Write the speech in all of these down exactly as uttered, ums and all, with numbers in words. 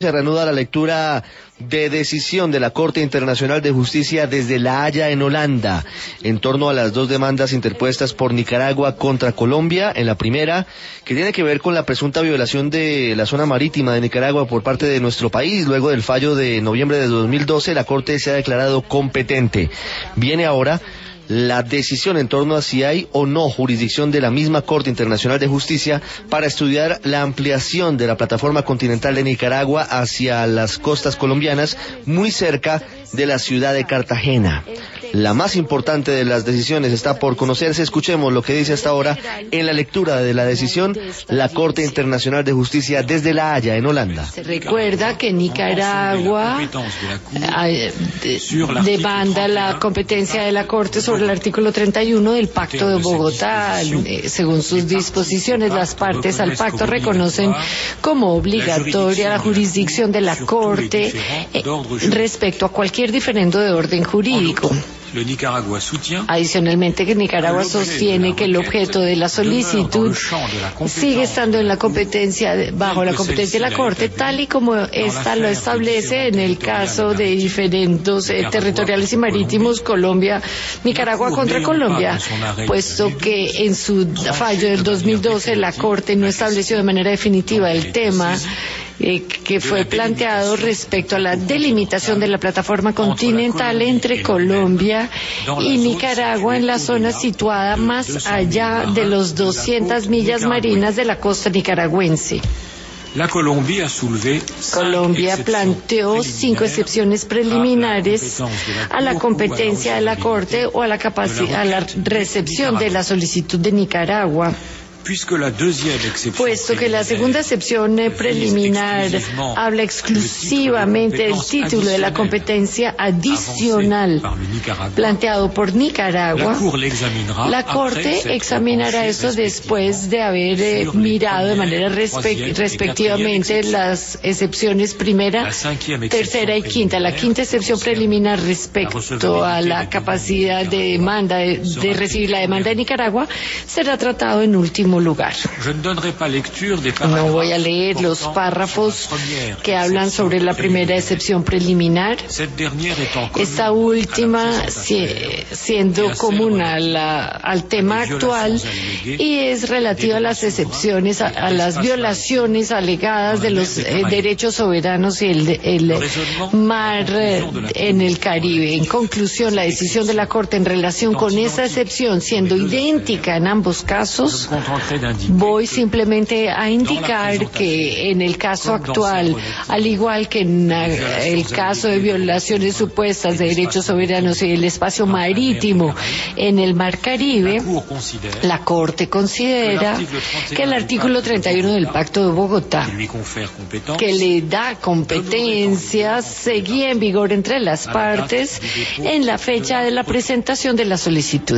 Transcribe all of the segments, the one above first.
Se reanuda la lectura de decisión de la Corte Internacional de Justicia desde La Haya en Holanda, en torno a las dos demandas interpuestas por Nicaragua contra Colombia. En la primera, que tiene que ver con la presunta violación de la zona marítima de Nicaragua por parte de nuestro país. Luego del fallo de noviembre de dos mil doce, la Corte se ha declarado competente. Viene ahora la decisión en torno a si hay o no jurisdicción de la misma Corte Internacional de Justicia para estudiar la ampliación de la plataforma continental de Nicaragua hacia las costas colombianas, muy cerca de la ciudad de Cartagena. La más importante de las decisiones está por conocerse. Escuchemos lo que dice hasta ahora en la lectura de la decisión la Corte Internacional de Justicia desde La Haya en Holanda. Se recuerda que Nicaragua demanda la competencia de la Corte sobre el artículo treinta y uno del Pacto de Bogotá. Según sus disposiciones, las partes al pacto reconocen como obligatoria la jurisdicción de la Corte respecto a cualquier diferendo de orden jurídico. Adicionalmente, que Nicaragua sostiene que el objeto de la solicitud sigue estando en la competencia, bajo la competencia de la Corte, tal y como esta lo establece en el caso de diferendos eh, territoriales y marítimos Colombia, Nicaragua contra Colombia, puesto que en su fallo del dos mil doce la Corte no estableció de manera definitiva el tema Eh, que fue planteado respecto a la delimitación de la plataforma continental entre Colombia y Nicaragua en la zona situada más allá de los doscientas millas marinas de la costa nicaragüense. La Colombia, Colombia planteó cinco excepciones preliminares a la competencia de la Corte o a la capacidad, a la recepción de la solicitud de Nicaragua, puesto que la segunda excepción preliminar habla exclusivamente del título de la competencia adicional planteado por Nicaragua. La Corte examinará eso después de haber eh, mirado de manera respe respectivamente las excepciones primera, tercera y quinta. La quinta excepción preliminar respecto a la capacidad de demanda de, de recibir la demanda de Nicaragua será tratado en último lugar. No voy a leer los párrafos que hablan sobre la primera excepción preliminar. Esta última si, siendo común a la, al tema actual y es relativa a las excepciones, a, a las violaciones alegadas de los eh, derechos soberanos y el, el mar eh, en el Caribe. En conclusión, la decisión de la Corte en relación con esa excepción, siendo idéntica en ambos casos, voy simplemente a indicar que en el caso actual, al igual que en el caso de violaciones supuestas de derechos soberanos y el espacio marítimo en el Mar Caribe, la Corte considera que el artículo treinta y uno del Pacto de Bogotá, que le da competencias, seguía en vigor entre las partes en la fecha de la presentación de la solicitud.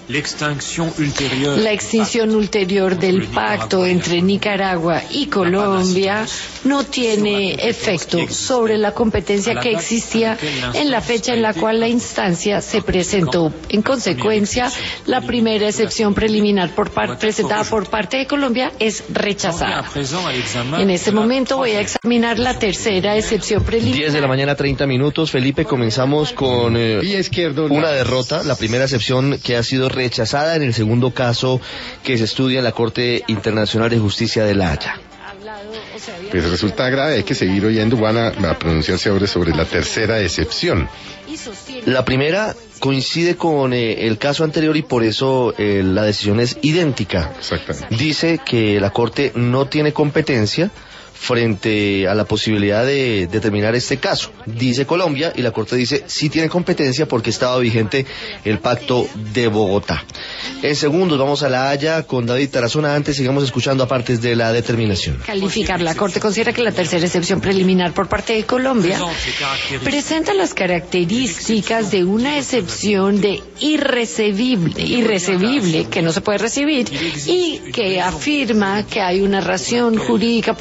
La extinción ulterior del pacto entre Nicaragua y Colombia no tiene efecto sobre la competencia que existía en la fecha en la cual la instancia se presentó. En consecuencia, la primera excepción preliminar por par presentada por parte de Colombia es rechazada. En este momento voy a examinar la tercera excepción preliminar. diez de la mañana, treinta minutos. Felipe, comenzamos con eh, una derrota, la primera excepción que ha sido rechazada en el segundo caso que se estudia en la Corte Internacional de Justicia de La Haya. Pues resulta grave, hay que seguir oyendo. Van a, a pronunciarse ahora sobre la tercera excepción. La primera coincide con eh, el caso anterior y por eso eh, la decisión es idéntica. Exactamente. Dice que la Corte no tiene competencia frente a la posibilidad de determinar este caso. Dice Colombia y la Corte dice sí tiene competencia porque estaba vigente el Pacto de Bogotá. En segundos vamos a La Haya con David Tarazona. Antes sigamos escuchando aparte de la determinación. Calificar. La Corte considera que la tercera excepción preliminar por parte de Colombia presenta las características de una excepción de irrecebible, irrecebible que no se puede recibir y que afirma que hay una razón jurídica por la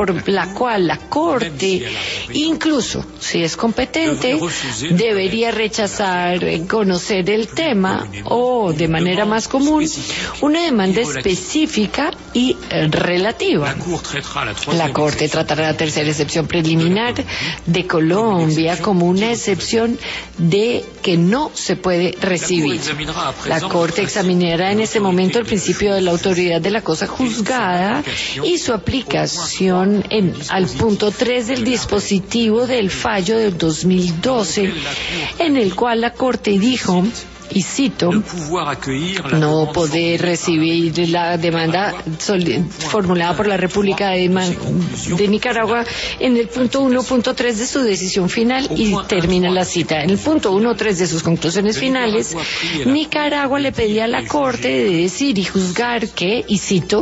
la cual la Corte, incluso si es competente, debería rechazar conocer el tema o, de manera más común, una demanda específica y relativa. La Corte tratará la tercera excepción preliminar de Colombia como una excepción de que no se puede recibir. La Corte examinará en ese momento el principio de la autoridad de la cosa juzgada y su aplicación en, al punto tres del dispositivo del fallo del dos mil doce, en el cual la Corte dijo, y cito, no poder recibir la demanda formulada por la República de, de Nicaragua en el punto uno punto tres de su decisión final, y termina la cita. En el punto uno punto tres de sus conclusiones finales, Nicaragua le pedía a la Corte de decir y juzgar que, y cito,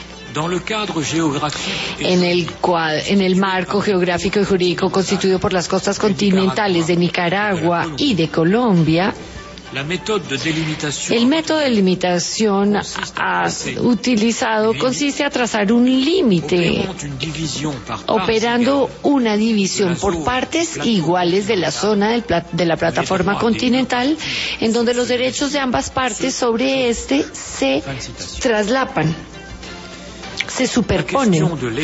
En el, en el marco geográfico y jurídico constituido por las costas continentales de Nicaragua y de Colombia, el método de limitación utilizado consiste en trazar un límite, operando una división por partes iguales de la zona del, de la plataforma continental, en donde los derechos de ambas partes sobre este se traslapan, se superponen.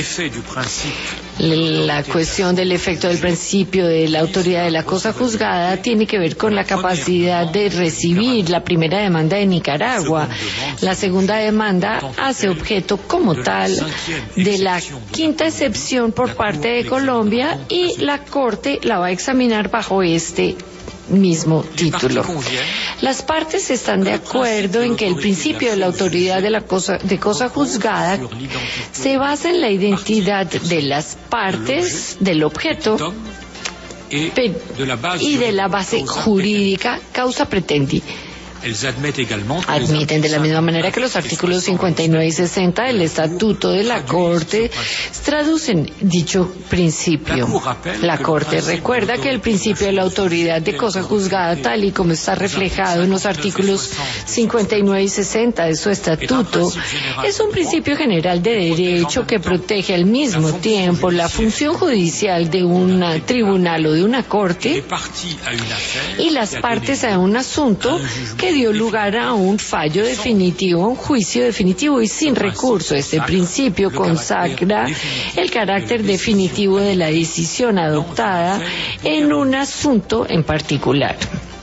La cuestión del efecto del principio de la autoridad de la cosa juzgada tiene que ver con la capacidad de recibir la primera demanda de Nicaragua. La segunda demanda hace objeto como tal de la quinta excepción por parte de Colombia, y la Corte la va a examinar bajo este mismo título. Las partes están de acuerdo en que el principio de la autoridad de la cosa, de cosa juzgada se basa en la identidad de las partes, del objeto y de la base jurídica causa pretendi. Admiten de la misma manera que los artículos cincuenta y nueve y sesenta del Estatuto de la Corte traducen dicho principio. La Corte recuerda que el principio de la autoridad de cosa juzgada, tal y como está reflejado en los artículos cincuenta y nueve y sesenta de su Estatuto, es un principio general de derecho que protege al mismo tiempo la función judicial de un tribunal o de una corte y las partes a un asunto que dio lugar a un fallo definitivo, un juicio definitivo y sin recurso. Este principio consagra el carácter definitivo de la decisión adoptada en un asunto en particular.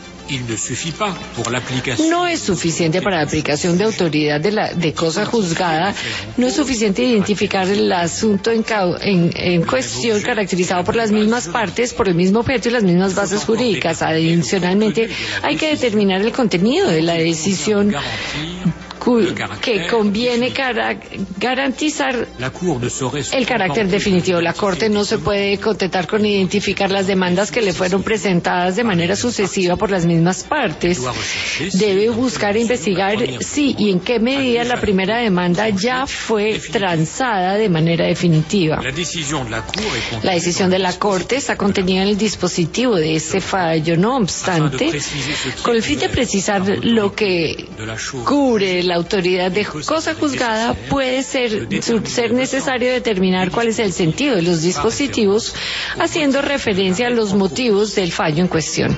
No es suficiente para la aplicación de autoridad de, la, de cosa juzgada, no es suficiente identificar el asunto en, en, en cuestión caracterizado por las mismas partes, por el mismo objeto y las mismas bases jurídicas. Adicionalmente, hay que determinar el contenido de la decisión que conviene garantizar el carácter definitivo. La Corte no se puede contentar con identificar las demandas que le fueron presentadas de manera sucesiva por las mismas partes. Debe buscar e investigar si y en qué medida la primera demanda ya fue transada de manera definitiva. La decisión de la Corte está contenida en el dispositivo de este fallo. No obstante, con el fin de precisar lo que cubre la autoridad de cosa juzgada, puede ser, ser necesario determinar cuál es el sentido de los dispositivos, haciendo referencia a los motivos del fallo en cuestión.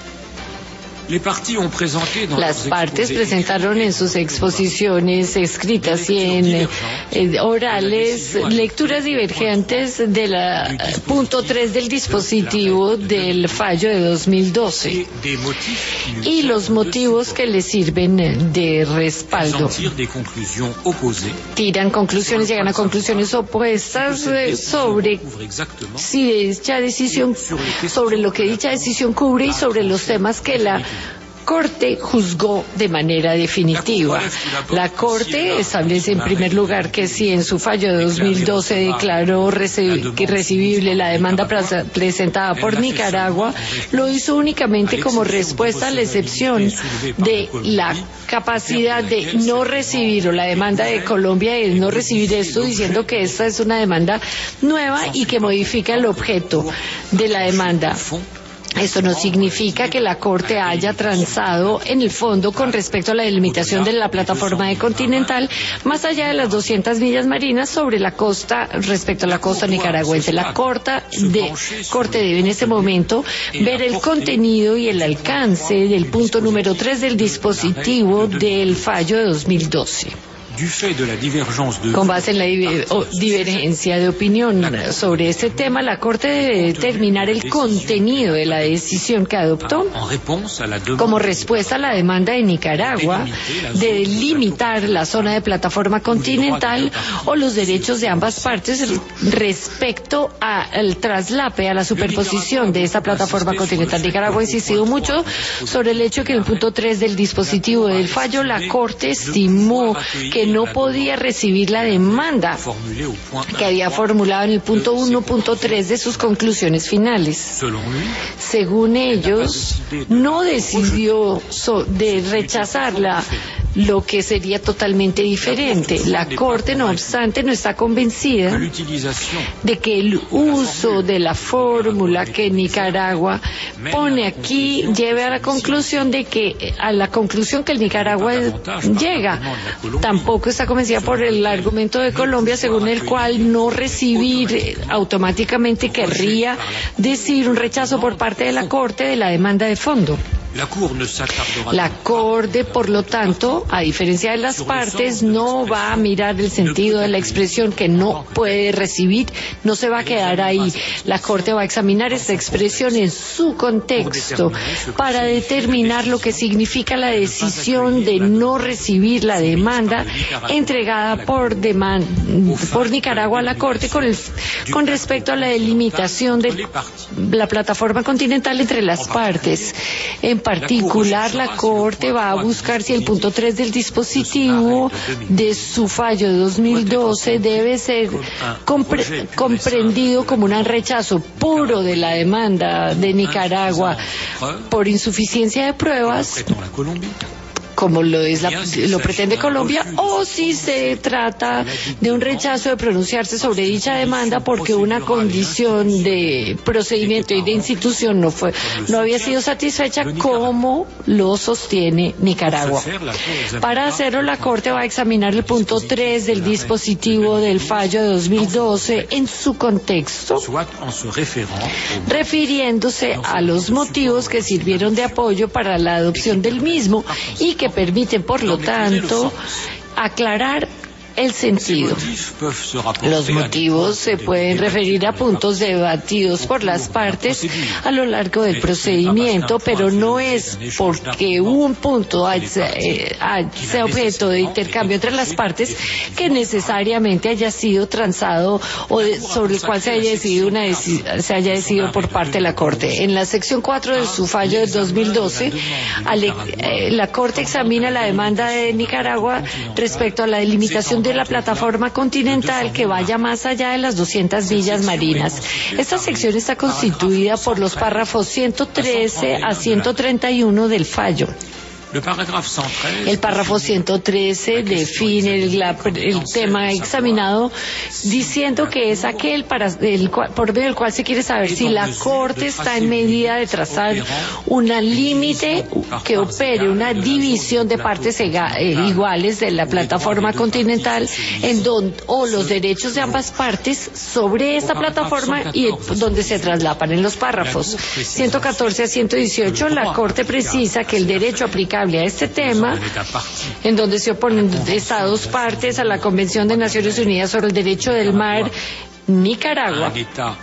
Las partes presentaron en sus exposiciones escritas y en eh, orales lecturas divergentes del uh, punto tres del dispositivo del fallo de dos mil doce y los motivos que les sirven de respaldo. Tiran conclusiones, llegan a conclusiones opuestas eh, sobre si dicha decisión, sobre lo que dicha decisión cubre y sobre los temas que la Corte juzgó de manera definitiva. La Corte establece en primer lugar que si en su fallo de dos mil doce declaró irrecibible la demanda presentada por Nicaragua, lo hizo únicamente como respuesta a la excepción de la capacidad de no recibir, o la demanda de Colombia de no recibir esto, diciendo que esta es una demanda nueva y que modifica el objeto de la demanda. Esto no significa que la Corte haya transado en el fondo con respecto a la delimitación de la plataforma de continental más allá de las doscientas millas marinas sobre la costa respecto a la costa nicaragüense. La Corte, de, Corte debe en ese momento ver el contenido y el alcance del punto número tres del dispositivo del fallo de dos mil doce. Con base en la divergencia de opinión sobre este tema, la Corte debe determinar el contenido de la decisión que adoptó como respuesta a la demanda de Nicaragua de limitar la zona de plataforma continental o los derechos de ambas partes respecto al traslape, a la superposición de esta plataforma continental. Nicaragua ha insistido mucho sobre el hecho que en el punto tres del dispositivo del fallo la Corte estimó que no podía recibir la demanda que había formulado en el punto uno punto tres de sus conclusiones finales. Según ellos, no decidió so de rechazarla, lo que sería totalmente diferente. La Corte, no obstante, no está convencida de que el uso de la fórmula que Nicaragua pone aquí lleve a la conclusión de que a la conclusión que el Nicaragua llega. Tampoco está convencida por el argumento de Colombia, según el cual no recibir automáticamente querría decir un rechazo por parte de la Corte de la demanda de fondo. La Corte, por lo tanto, a diferencia de las partes, no va a mirar el sentido de la expresión que no puede recibir, no se va a quedar ahí. La Corte va a examinar esta expresión en su contexto para determinar lo que significa la decisión de no recibir la demanda entregada por, deman por Nicaragua a la Corte con, el, con respecto a la delimitación de la plataforma continental entre las partes. En particular, la Corte va a buscar si el punto tres del dispositivo de su fallo de dos mil doce debe ser compre comprendido como un rechazo puro de la demanda de Nicaragua por insuficiencia de pruebas, como lo es la, lo pretende Colombia, o si se trata de un rechazo de pronunciarse sobre dicha demanda porque una condición de procedimiento y de institución no fue no había sido satisfecha, como lo sostiene Nicaragua. Para hacerlo, la Corte va a examinar el punto tres del dispositivo del fallo de dos mil doce en su contexto, refiriéndose a los motivos que sirvieron de apoyo para la adopción del mismo y que permiten, por lo tanto, aclarar el sentido. Los motivos se pueden referir a puntos debatidos por las partes a lo largo del procedimiento, pero no es porque un punto sea objeto de intercambio entre las partes que necesariamente haya sido transado o de, sobre el cual se haya decidido una deci se haya decidido por parte de la Corte. En la sección cuatro de su fallo de dos mil doce, ale, eh, la Corte examina la demanda de Nicaragua respecto a la delimitación de la plataforma continental que vaya más allá de las doscientas millas marinas. Esta sección está constituida por los párrafos ciento trece a ciento treinta y uno del fallo. El párrafo ciento trece define el, la, el tema examinado diciendo que es aquel para el cual, por medio del cual se quiere saber si la Corte está en medida de trazar una límite que opere una división de partes ega, eh, iguales de la plataforma continental en donde, o los derechos de ambas partes sobre esta plataforma y donde se traslapan en los párrafos ciento catorce a ciento dieciocho. La Corte precisa que el derecho aplicable a este tema, en donde se oponen Estados partes a la Convención de Naciones Unidas sobre el Derecho del Mar, Nicaragua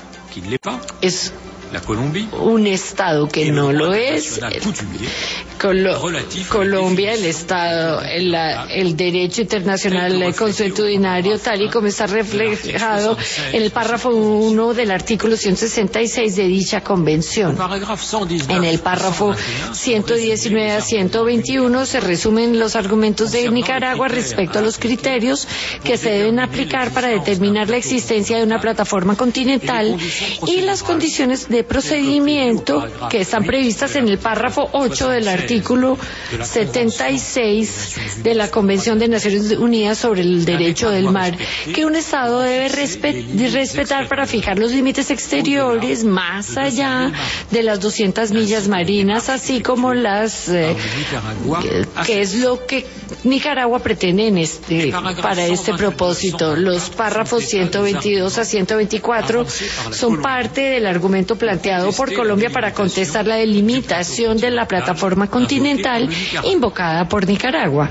es un Estado que no lo es, Colo Colombia, el Estado, el, el derecho internacional consuetudinario, tal y como está reflejado en el párrafo uno del artículo ciento sesenta y seis de dicha convención. En el párrafo ciento diecinueve a ciento veintiuno se resumen los argumentos de Nicaragua respecto a los criterios que se deben aplicar para determinar la existencia de una plataforma continental y las condiciones de procedimiento que están previstas en el párrafo ocho del artículo artículo setenta y seis de la Convención de Naciones Unidas sobre el Derecho del Mar, que un Estado debe respet- respetar para fijar los límites exteriores más allá de las doscientas millas marinas, así como las eh, que, que es lo que Nicaragua pretende en este para este propósito. Los párrafos ciento veintidós a ciento veinticuatro son parte del argumento planteado por Colombia para contestar la delimitación de la plataforma continental invocada por Nicaragua.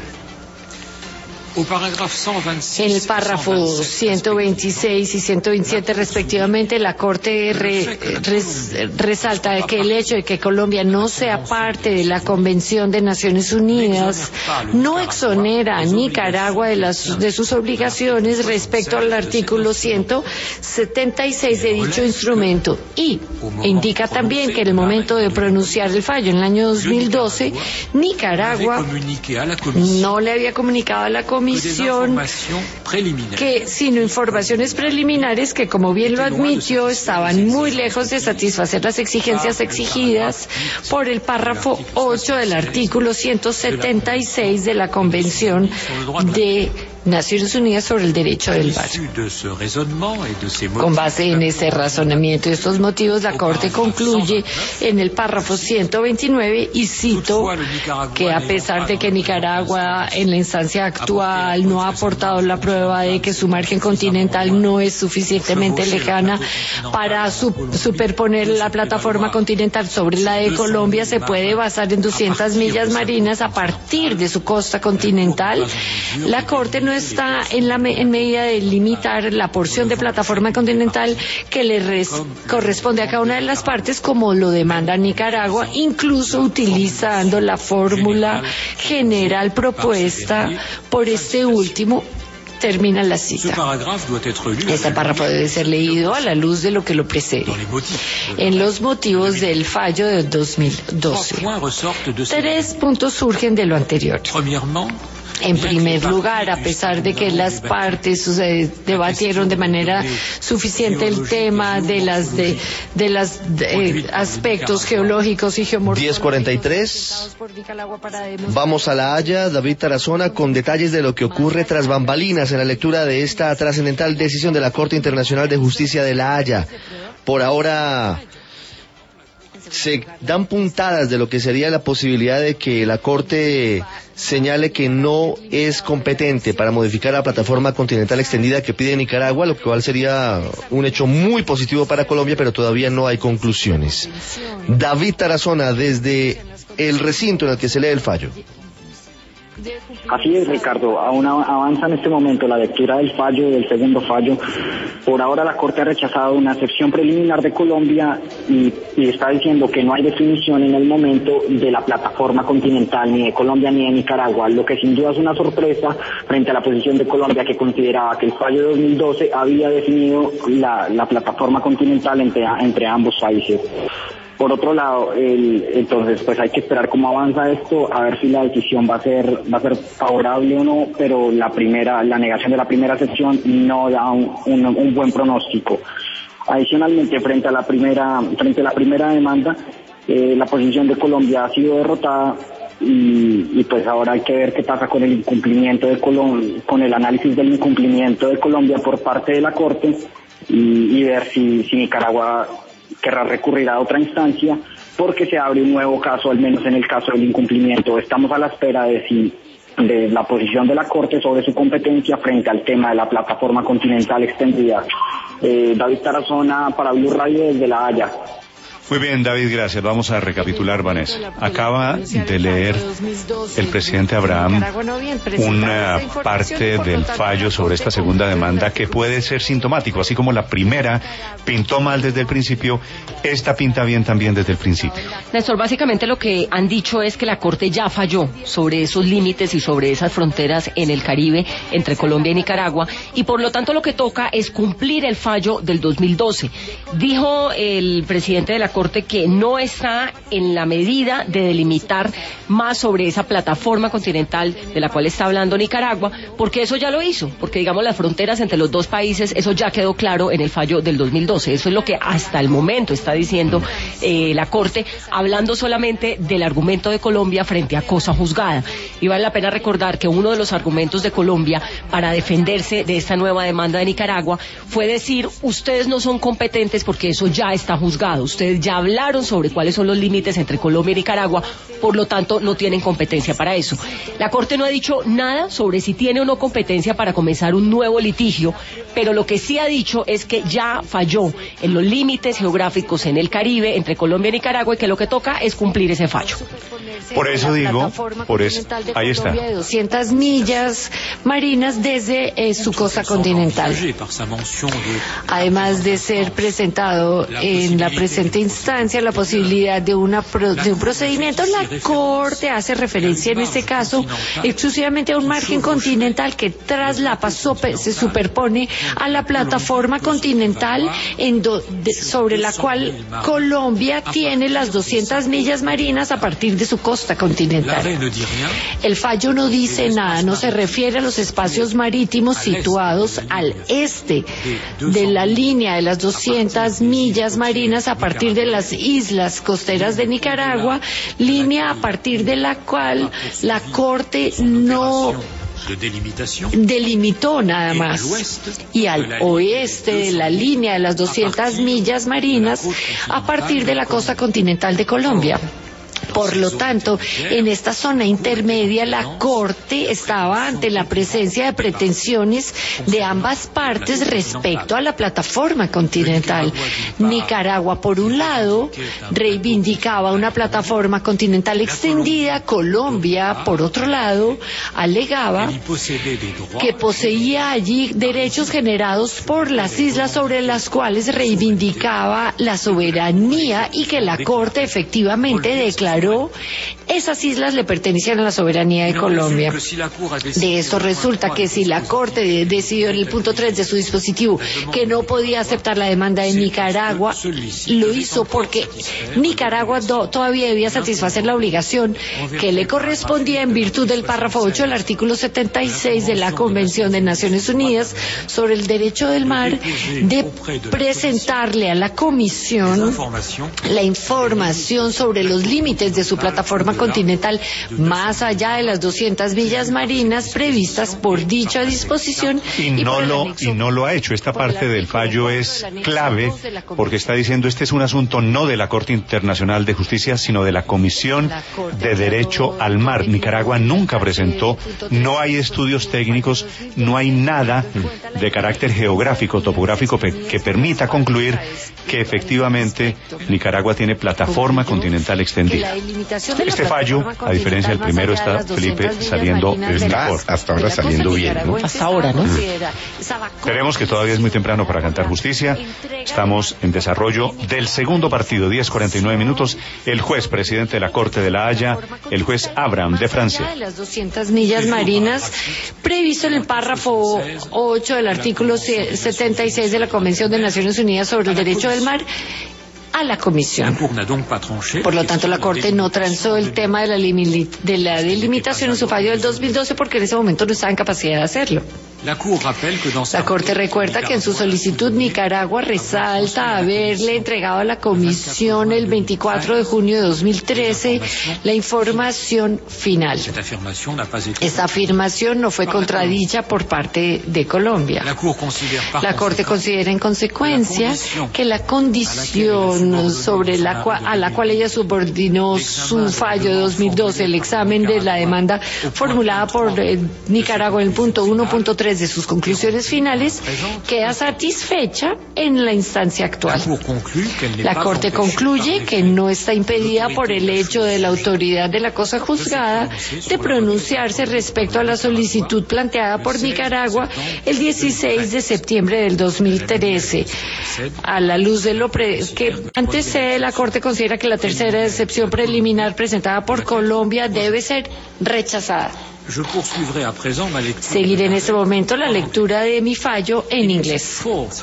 En el párrafo ciento veintiséis y ciento veintisiete respectivamente, la Corte re, res, resalta que el hecho de que Colombia no sea parte de la Convención de Naciones Unidas no exonera a Nicaragua de, las, de sus obligaciones respecto al artículo ciento setenta y seis de dicho instrumento, y indica también que en el momento de pronunciar el fallo en el año dos mil doce, Nicaragua no le había comunicado a la Comisión que, sino informaciones preliminares que, como bien lo admitió, estaban muy lejos de satisfacer las exigencias exigidas por el párrafo ocho del artículo ciento setenta y seis de la Convención de Naciones Unidas sobre el Derecho del Mar. Con base en ese razonamiento y estos motivos, la Corte concluye en el párrafo ciento veintinueve, y cito, que a pesar de que Nicaragua en la instancia actual no ha aportado la prueba de que su margen continental no es suficientemente lejana para su, superponer la plataforma continental sobre la de Colombia, se puede basar en doscientas millas marinas a partir de su costa continental. La Corte no está en la en medida de limitar la porción de plataforma continental que le res, corresponde a cada una de las partes, como lo demanda Nicaragua, incluso utilizando la fórmula general propuesta por este último. Termina la cita. Este párrafo debe ser leído a la luz de lo que lo precede. En los motivos del fallo de dos mil doce, tres puntos surgen de lo anterior. En primer lugar, a pesar de que las partes eh, debatieron de manera suficiente el tema de las de, de las eh, aspectos geológicos y geomorfológicos. diez cuarenta y tres. Vamos a La Haya, David Tarazona, con detalles de lo que ocurre tras bambalinas en la lectura de esta trascendental decisión de la Corte Internacional de Justicia de La Haya. Por ahora se dan puntadas de lo que sería la posibilidad de que la Corte señale que no es competente para modificar la plataforma continental extendida que pide Nicaragua, lo cual sería un hecho muy positivo para Colombia, pero todavía no hay conclusiones. David Tarazona, desde el recinto en el que se lee el fallo. Así es, Ricardo, aún avanza en este momento la lectura del fallo y del segundo fallo. Por ahora la Corte ha rechazado una excepción preliminar de Colombia y, y está diciendo que no hay definición en el momento de la plataforma continental ni de Colombia ni de Nicaragua, lo que sin duda es una sorpresa frente a la posición de Colombia, que consideraba que el fallo de dos mil doce había definido la, la plataforma continental entre, entre ambos países. Por otro lado, el, entonces pues hay que esperar cómo avanza esto, a ver si la decisión va a ser va a ser favorable o no, pero la primera la negación de la primera sección no da un, un, un buen pronóstico. Adicionalmente, frente a la primera frente a la primera demanda, eh, la posición de Colombia ha sido derrotada y, y pues ahora hay que ver qué pasa con el incumplimiento de Colombia, con el análisis del incumplimiento de Colombia por parte de la Corte y, y ver si, si Nicaragua querrá recurrir a otra instancia, porque se abre un nuevo caso, al menos en el caso del incumplimiento. Estamos a la espera de si de la posición de la Corte sobre su competencia frente al tema de la plataforma continental extendida. Eh, David Tarazona para Blue Radio desde La Haya. Muy bien, David, gracias. Vamos a recapitular, Vanessa. Acaba de leer el presidente Abraham una parte del fallo sobre esta segunda demanda que puede ser sintomático. Así como la primera pintó mal desde el principio, esta pinta bien también desde el principio. Néstor, básicamente lo que han dicho es que la Corte ya falló sobre esos límites y sobre esas fronteras en el Caribe entre Colombia y Nicaragua, y por lo tanto lo que toca es cumplir el fallo del dos mil doce. Dijo el presidente de la Corte que no está en la medida de delimitar más sobre esa plataforma continental de la cual está hablando Nicaragua, porque eso ya lo hizo, porque digamos las fronteras entre los dos países, eso ya quedó claro en el fallo del dos mil doce, eso es lo que hasta el momento está diciendo eh, la Corte, hablando solamente del argumento de Colombia frente a cosa juzgada. Y vale la pena recordar que uno de los argumentos de Colombia para defenderse de esta nueva demanda de Nicaragua fue decir, ustedes no son competentes porque eso ya está juzgado, ustedes ya hablaron sobre cuáles son los límites entre Colombia y Nicaragua, por lo tanto no tienen competencia para eso. La Corte no ha dicho nada sobre si tiene o no competencia para comenzar un nuevo litigio, pero lo que sí ha dicho es que ya falló en los límites geográficos en el Caribe entre Colombia y Nicaragua y que lo que toca es cumplir ese fallo. Por eso digo, por eso, ahí está. De doscientas millas marinas desde eh, su costa continental. Además de ser presentado en la presente instancia la posibilidad de, una pro, de un procedimiento, la Corte hace referencia en este caso exclusivamente a un margen continental que traslapa, sope, se superpone a la plataforma continental en do, de, sobre la cual Colombia tiene las doscientas millas marinas a partir de su costa continental. El fallo no dice nada, no se refiere a los espacios marítimos situados al este de la línea de las doscientas millas marinas a partir de las islas costeras de Nicaragua, línea a partir de la cual la Corte no delimitó nada más, y al oeste de la línea de las doscientas millas marinas a partir de la costa continental de Colombia. Por lo tanto, en esta zona intermedia la Corte estaba ante la presencia de pretensiones de ambas partes respecto a la plataforma continental. Nicaragua, por un lado, reivindicaba una plataforma continental extendida. Colombia, por otro lado, alegaba que poseía allí derechos generados por las islas sobre las cuales reivindicaba la soberanía y que la Corte efectivamente declaró esas islas le pertenecían a la soberanía de Colombia. De esto resulta que si la Corte decidió en el punto tres de su dispositivo que no podía aceptar la demanda de Nicaragua, lo hizo porque Nicaragua do, todavía debía satisfacer la obligación que le correspondía en virtud del párrafo ocho del artículo setenta y seis de la Convención de Naciones Unidas sobre el Derecho del Mar, de presentarle a la Comisión la información sobre los límites de su plataforma continental más allá de las doscientas millas marinas previstas por dicha disposición. Y no lo y no lo ha hecho. Esta parte del fallo es clave porque está diciendo este es un asunto no de la Corte Internacional de Justicia, sino de la Comisión de Derecho al Mar. Nicaragua nunca presentó, no hay estudios técnicos, no hay nada de carácter geográfico, topográfico que permita concluir que efectivamente Nicaragua tiene plataforma continental extendida. Este fallo, a diferencia del primero, está, Felipe, saliendo mejor. Hasta ahora saliendo bien, ¿no? Hasta ahora, ¿no? Esperemos que todavía es muy temprano para cantar justicia. Estamos en desarrollo del segundo partido, diez cuarenta y nueve minutos. El juez presidente de la Corte de la Haya, el juez Abraham de Francia. De las doscientas millas marinas, previsto en el párrafo ocho del artículo setenta y seis de la Convención de Naciones Unidas sobre el Derecho del Mar, a la Comisión. Por lo tanto, la Corte no transó el tema de la, de la delimitación en su fallo del dos mil doce porque en ese momento no estaba en capacidad de hacerlo. La Corte recuerda que en su solicitud Nicaragua resalta haberle entregado a la Comisión el veinticuatro de junio de dos mil trece la información final. Esta afirmación no fue contradicha por parte de Colombia. La Corte considera en consecuencia que la condición sobre la cual, a la cual ella subordinó su fallo de dos mil doce, el examen de la demanda formulada por eh, Nicaragua en el punto uno punto tres de sus conclusiones finales, queda satisfecha en la instancia actual. La Corte concluye que no está impedida por el hecho de la autoridad de la cosa juzgada de pronunciarse respecto a la solicitud planteada por Nicaragua el dieciséis de septiembre del dos mil trece. A la luz de lo pre que antecede, la Corte considera que la tercera excepción preliminar presentada por Colombia debe ser rechazada. Seguiré en este momento la lectura de mi fallo en inglés.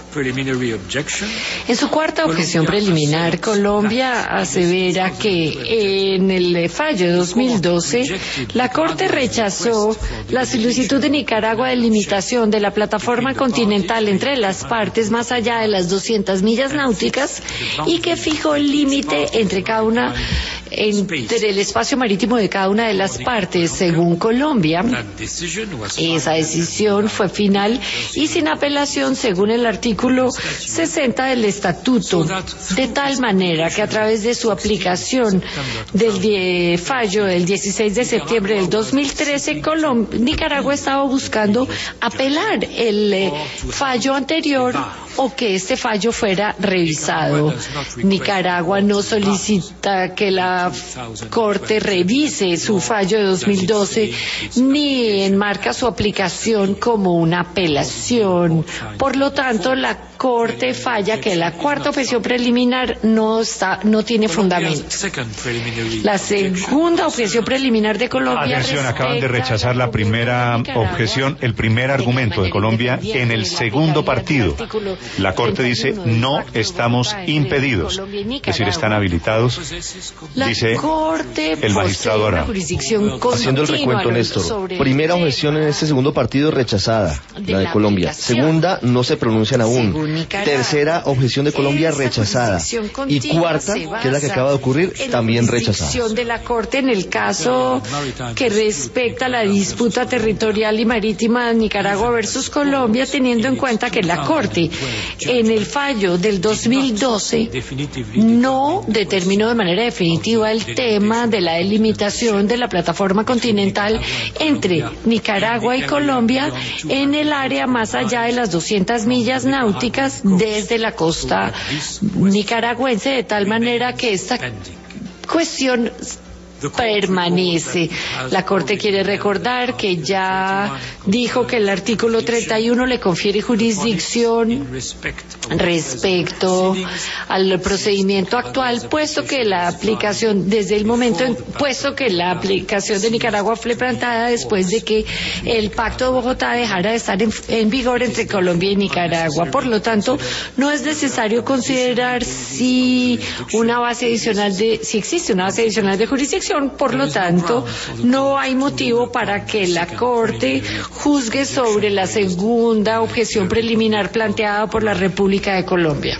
En su cuarta objeción preliminar, Colombia asevera que en el fallo de dos mil doce la Corte rechazó la solicitud de Nicaragua de limitación de la plataforma continental entre las partes más allá de las doscientas millas náuticas y que fijó el límite entre cada una entre el espacio marítimo de cada una de las partes, según Colombia. Esa decisión fue final y sin apelación, según el artículo sesenta del Estatuto, de tal manera que a través de su aplicación del fallo del dieciséis de septiembre del dos mil trece, Colom- Nicaragua estaba buscando apelar el eh, fallo anterior o que este fallo fuera revisado. Nicaragua no solicita que la Corte revise su fallo de dos mil doce ni enmarca su aplicación como una apelación. Por lo tanto, la Corte falla que la cuarta objeción preliminar no está, no tiene fundamento. La segunda objeción preliminar de Colombia. Atención, acaban de rechazar la primera objeción, el primer argumento de Colombia en el segundo partido. La Corte dice no estamos impedidos, es decir, están habilitados, dice el magistrado Aram. Haciendo el recuento, Néstor. Primera objeción en este segundo partido rechazada, la de Colombia. Segunda, no se pronuncian aún. Tercera objeción de Colombia rechazada. Y cuarta, que es la que acaba de ocurrir, también rechazada. La decisión de la Corte en el caso que respecta a la disputa territorial y marítima de Nicaragua versus Colombia, teniendo en cuenta que la Corte en el fallo del dos mil doce no determinó de manera definitiva el tema de la delimitación de la plataforma continental entre Nicaragua y Colombia en el área más allá de las doscientas millas náuticas desde la costa nicaragüense, de tal manera que esta cuestión permanece. La Corte quiere recordar que ya dijo que el artículo treinta y uno le confiere jurisdicción respecto al procedimiento actual, puesto que la aplicación, desde el momento, en, puesto que la aplicación de Nicaragua fue plantada después de que el Pacto de Bogotá dejara de estar en, en vigor entre Colombia y Nicaragua. Por lo tanto, no es necesario considerar si una base adicional de, si existe una base adicional de jurisdicción. Por lo tanto, no hay motivo para que la Corte juzgue sobre la segunda objeción preliminar planteada por la República de Colombia.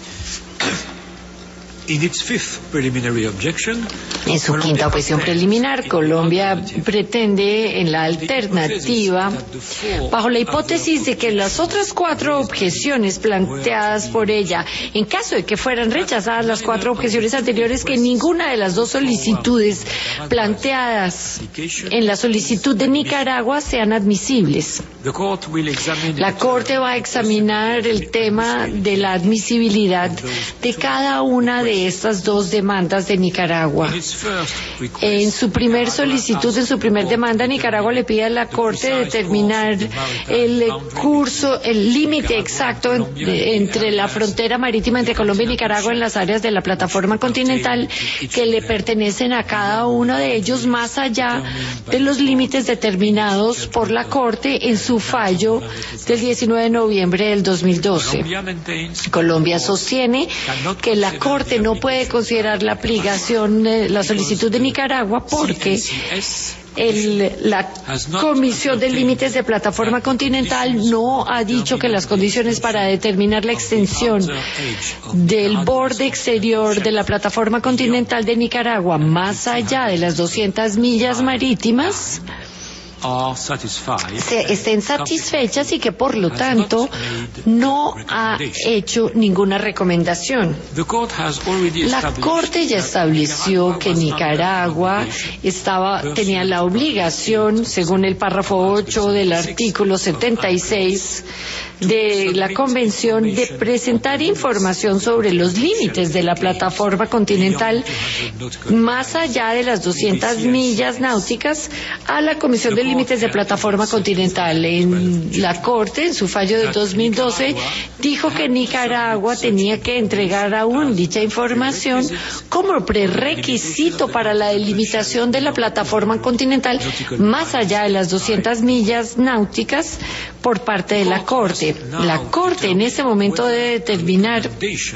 En su quinta objeción preliminar, Colombia pretende en la alternativa, bajo la hipótesis de que las otras cuatro objeciones planteadas por ella, en caso de que fueran rechazadas las cuatro objeciones anteriores, que ninguna de las dos solicitudes planteadas en la solicitud de Nicaragua sean admisibles. La Corte va a examinar el tema de la admisibilidad de cada una de estas dos demandas de Nicaragua. En su primer solicitud, en su primer demanda, Nicaragua le pide a la Corte determinar el curso, el límite exacto en, de, entre la frontera marítima entre Colombia y Nicaragua en las áreas de la plataforma continental que le pertenecen a cada uno de ellos, más allá de los límites determinados por la Corte en su fallo del diecinueve de noviembre del dos mil doce. Colombia sostiene que la Corte no puede considerar la aplicación, eh, la solicitud de Nicaragua porque El, la Comisión de Límites de Plataforma Continental no ha dicho que las condiciones para determinar la extensión del borde exterior de la Plataforma Continental de Nicaragua más allá de las doscientas millas marítimas se estén satisfechas y que por lo tanto no ha hecho ninguna recomendación. La Corte ya estableció que Nicaragua estaba, tenía la obligación, según el párrafo ocho del artículo setenta y seis de la Convención, de presentar información sobre los límites de la plataforma continental más allá de las doscientas millas náuticas a la Comisión de Límites de Plataforma Continental. En la Corte, en su fallo de dos mil doce, dijo que Nicaragua tenía que entregar aún dicha información como prerequisito para la delimitación de la plataforma continental más allá de las doscientas millas náuticas por parte de la Corte. La Corte en ese momento debe determinar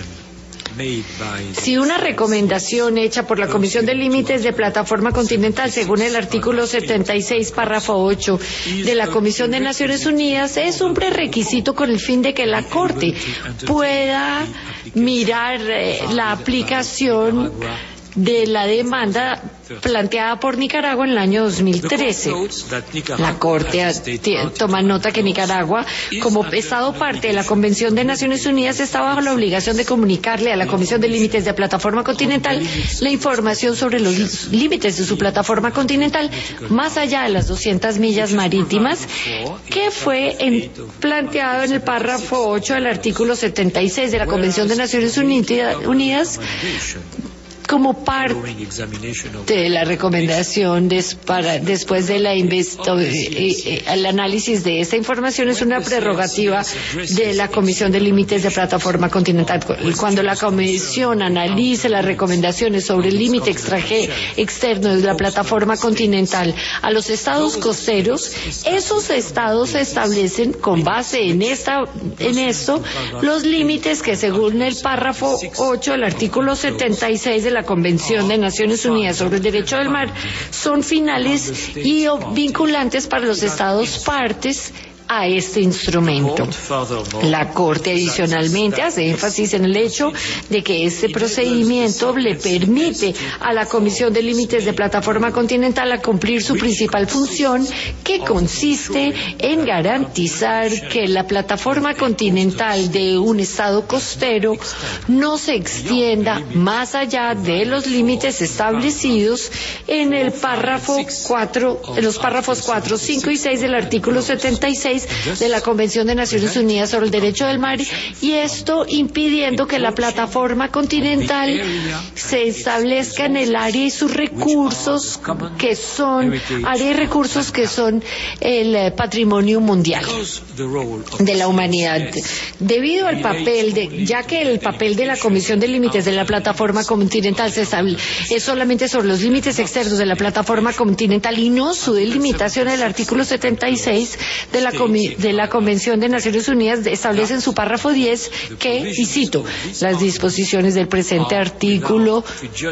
si una recomendación hecha por la Comisión de Límites de Plataforma Continental, según el artículo setenta y seis, párrafo ocho de la Comisión de Naciones Unidas, es un prerequisito con el fin de que la Corte pueda mirar eh, la aplicación de la demanda planteada por Nicaragua en el año dos mil trece. La Corte toma nota que Nicaragua, como Estado parte de la Convención de Naciones Unidas, está bajo la obligación de comunicarle a la Comisión de Límites de Plataforma Continental la información sobre los límites de su plataforma continental más allá de las doscientas millas marítimas, que fue en, planteado en el párrafo ocho del artículo setenta y seis de la Convención de Naciones Unidas, como parte de la recomendación des, para, después de la investo, eh, eh, el análisis de esta información es una prerrogativa de la Comisión de Límites de Plataforma Continental. Cuando la Comisión analice las recomendaciones sobre el límite extranjero externo de la plataforma continental a los estados costeros, esos estados establecen con base en esta en esto los límites que, según el párrafo ocho del artículo setenta y seis de la Convención de Naciones Unidas sobre el Derecho del Mar, son finales y vinculantes para los estados partes a este instrumento. La Corte adicionalmente hace énfasis en el hecho de que este procedimiento le permite a la Comisión de Límites de Plataforma Continental a cumplir su principal función, que consiste en garantizar que la plataforma continental de un estado costero no se extienda más allá de los límites establecidos en el párrafo cuatro, en los párrafos cuatro, cinco y seis del artículo setenta y seis de la Convención de Naciones Unidas sobre el Derecho del Mar, y esto impidiendo que la plataforma continental se establezca en el área y sus recursos que son área y recursos que son el patrimonio mundial de la humanidad. Debido al papel de, ya que el papel de la Comisión de Límites de la plataforma continental se establece es solamente sobre los límites externos de la plataforma continental y no su delimitación, el artículo setenta y seis de la de la Convención de Naciones Unidas establece en su párrafo diez que, y cito, las disposiciones del presente artículo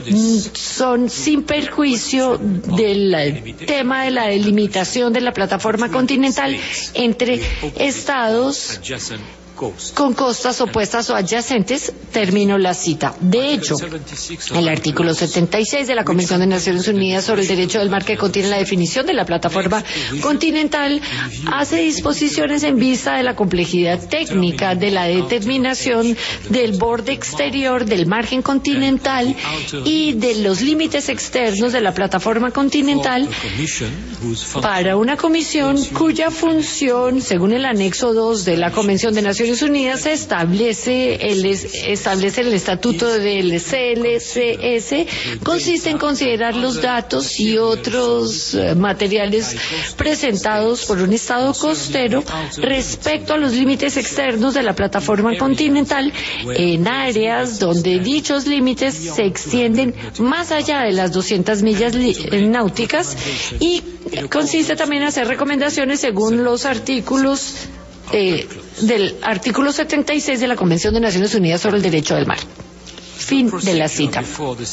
son sin perjuicio del tema de la delimitación de la plataforma continental entre estados con costas opuestas o adyacentes, termino la cita. De hecho, el artículo setenta y seis de la Convención de Naciones Unidas sobre el Derecho del Mar, que contiene la definición de la plataforma continental, hace disposiciones en vista de la complejidad técnica de la determinación del borde exterior del margen continental y de los límites externos de la plataforma continental para una comisión cuya función, según el anexo dos de la Convención de Naciones Unidas, establece el, establece el estatuto del C L C S, consiste en considerar los datos y otros uh, materiales presentados por un estado costero respecto a los límites externos de la plataforma continental en áreas donde dichos límites se extienden más allá de las doscientas millas náuticas, y consiste también en hacer recomendaciones según los artículos Eh, del artículo setenta y seis de la Convención de Naciones Unidas sobre el Derecho del Mar. Fin de la cita.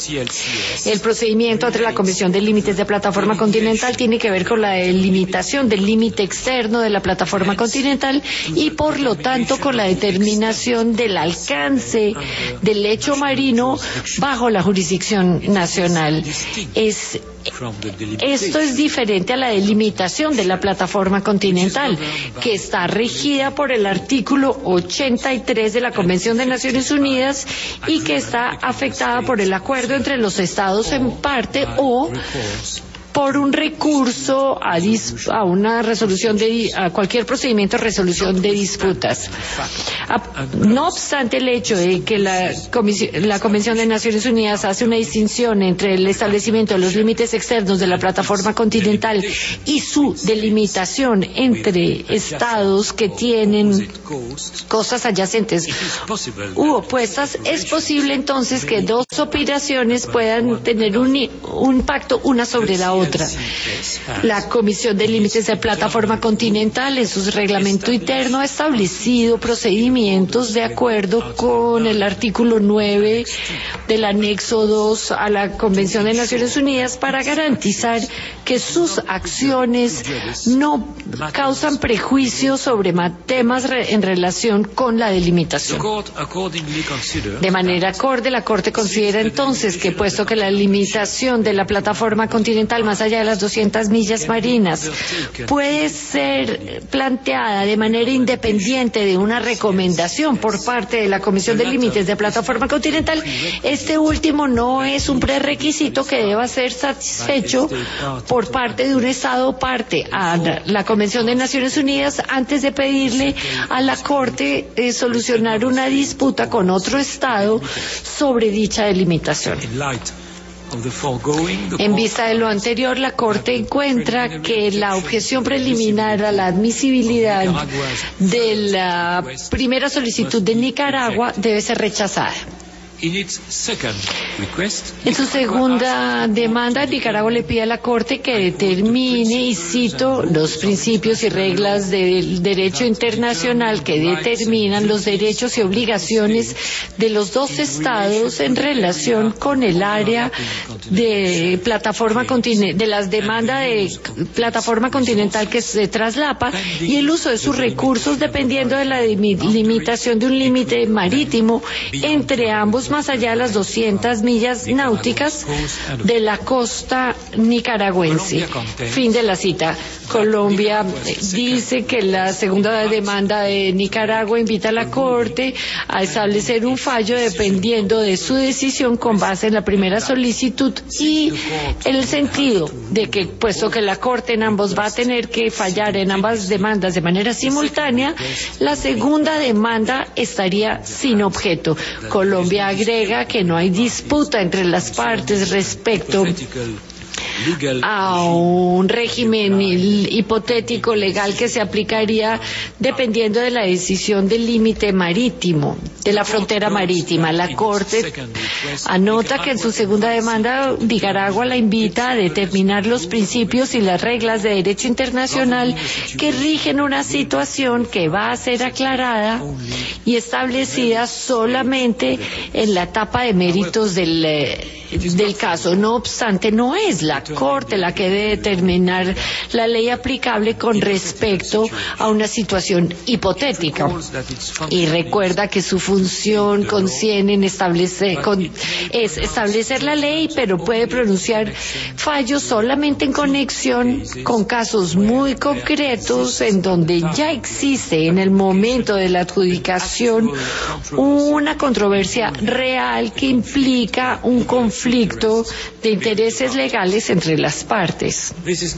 El procedimiento ante la Comisión de Límites de Plataforma Continental tiene que ver con la delimitación del límite externo de la plataforma continental y, por lo tanto, con la determinación del alcance del lecho marino bajo la jurisdicción nacional. Es Esto es diferente a la delimitación de la plataforma continental, que está regida por el artículo ochenta y tres de la Convención de Naciones Unidas y que está afectada por el acuerdo entre los estados en parte o por un recurso a, dis, a una resolución de a cualquier procedimiento de resolución de disputas. A, no obstante el hecho de que la, la Convención de Naciones Unidas hace una distinción entre el establecimiento de los límites externos de la plataforma continental y su delimitación entre estados que tienen costas adyacentes u opuestas, es posible entonces que dos operaciones puedan tener un, un impacto una sobre la otra. La Comisión de Límites de Plataforma Continental en su reglamento interno ha establecido procedimientos de acuerdo con el artículo nueve del anexo dos a la Convención de Naciones Unidas para garantizar que sus acciones no causan prejuicios sobre temas en relación con la delimitación. De manera acorde, la Corte considera entonces que puesto que la limitación de la plataforma continental más allá de las doscientas millas marinas puede ser planteada de manera independiente de una recomendación por parte de la Comisión de Límites de Plataforma Continental, este último no es un prerequisito que deba ser satisfecho por parte de un Estado parte a la Convención de Naciones Unidas antes de pedirle a la Corte eh, solucionar una disputa con otro Estado sobre dicha delimitación. En vista de lo anterior, la Corte encuentra que la objeción preliminar a la admisibilidad de la primera solicitud de Nicaragua debe ser rechazada. En su segunda demanda, Nicaragua le pide a la Corte que determine, y cito, los principios y reglas del derecho internacional que determinan los derechos y obligaciones de los dos estados en relación con el área de plataforma continental, de las demandas de plataforma continental que se traslapa y el uso de sus recursos dependiendo de la limitación de un límite marítimo entre ambos más allá de las doscientas millas náuticas de la costa nicaragüense. Fin de la cita. Colombia dice que la segunda demanda de Nicaragua invita a la Corte a establecer un fallo dependiendo de su decisión con base en la primera solicitud y en el sentido de que, puesto que la Corte en ambos va a tener que fallar en ambas demandas de manera simultánea, la segunda demanda estaría sin objeto. Colombia agrega que no hay disputa entre las partes respecto a un régimen hipotético legal que se aplicaría dependiendo de la decisión del límite marítimo, de la frontera marítima. La Corte anota que en su segunda demanda Nicaragua la invita a determinar los principios y las reglas de derecho internacional que rigen una situación que va a ser aclarada y establecida solamente en la etapa de méritos del del caso. No obstante, no es la Corte la que debe determinar la ley aplicable con respecto a una situación hipotética. Y recuerda que su función consiste en establecer, con, es establecer la ley, pero puede pronunciar fallos solamente en conexión con casos muy concretos en donde ya existe en el momento de la adjudicación una controversia real que implica un conflicto conflicto de intereses legales entre las partes.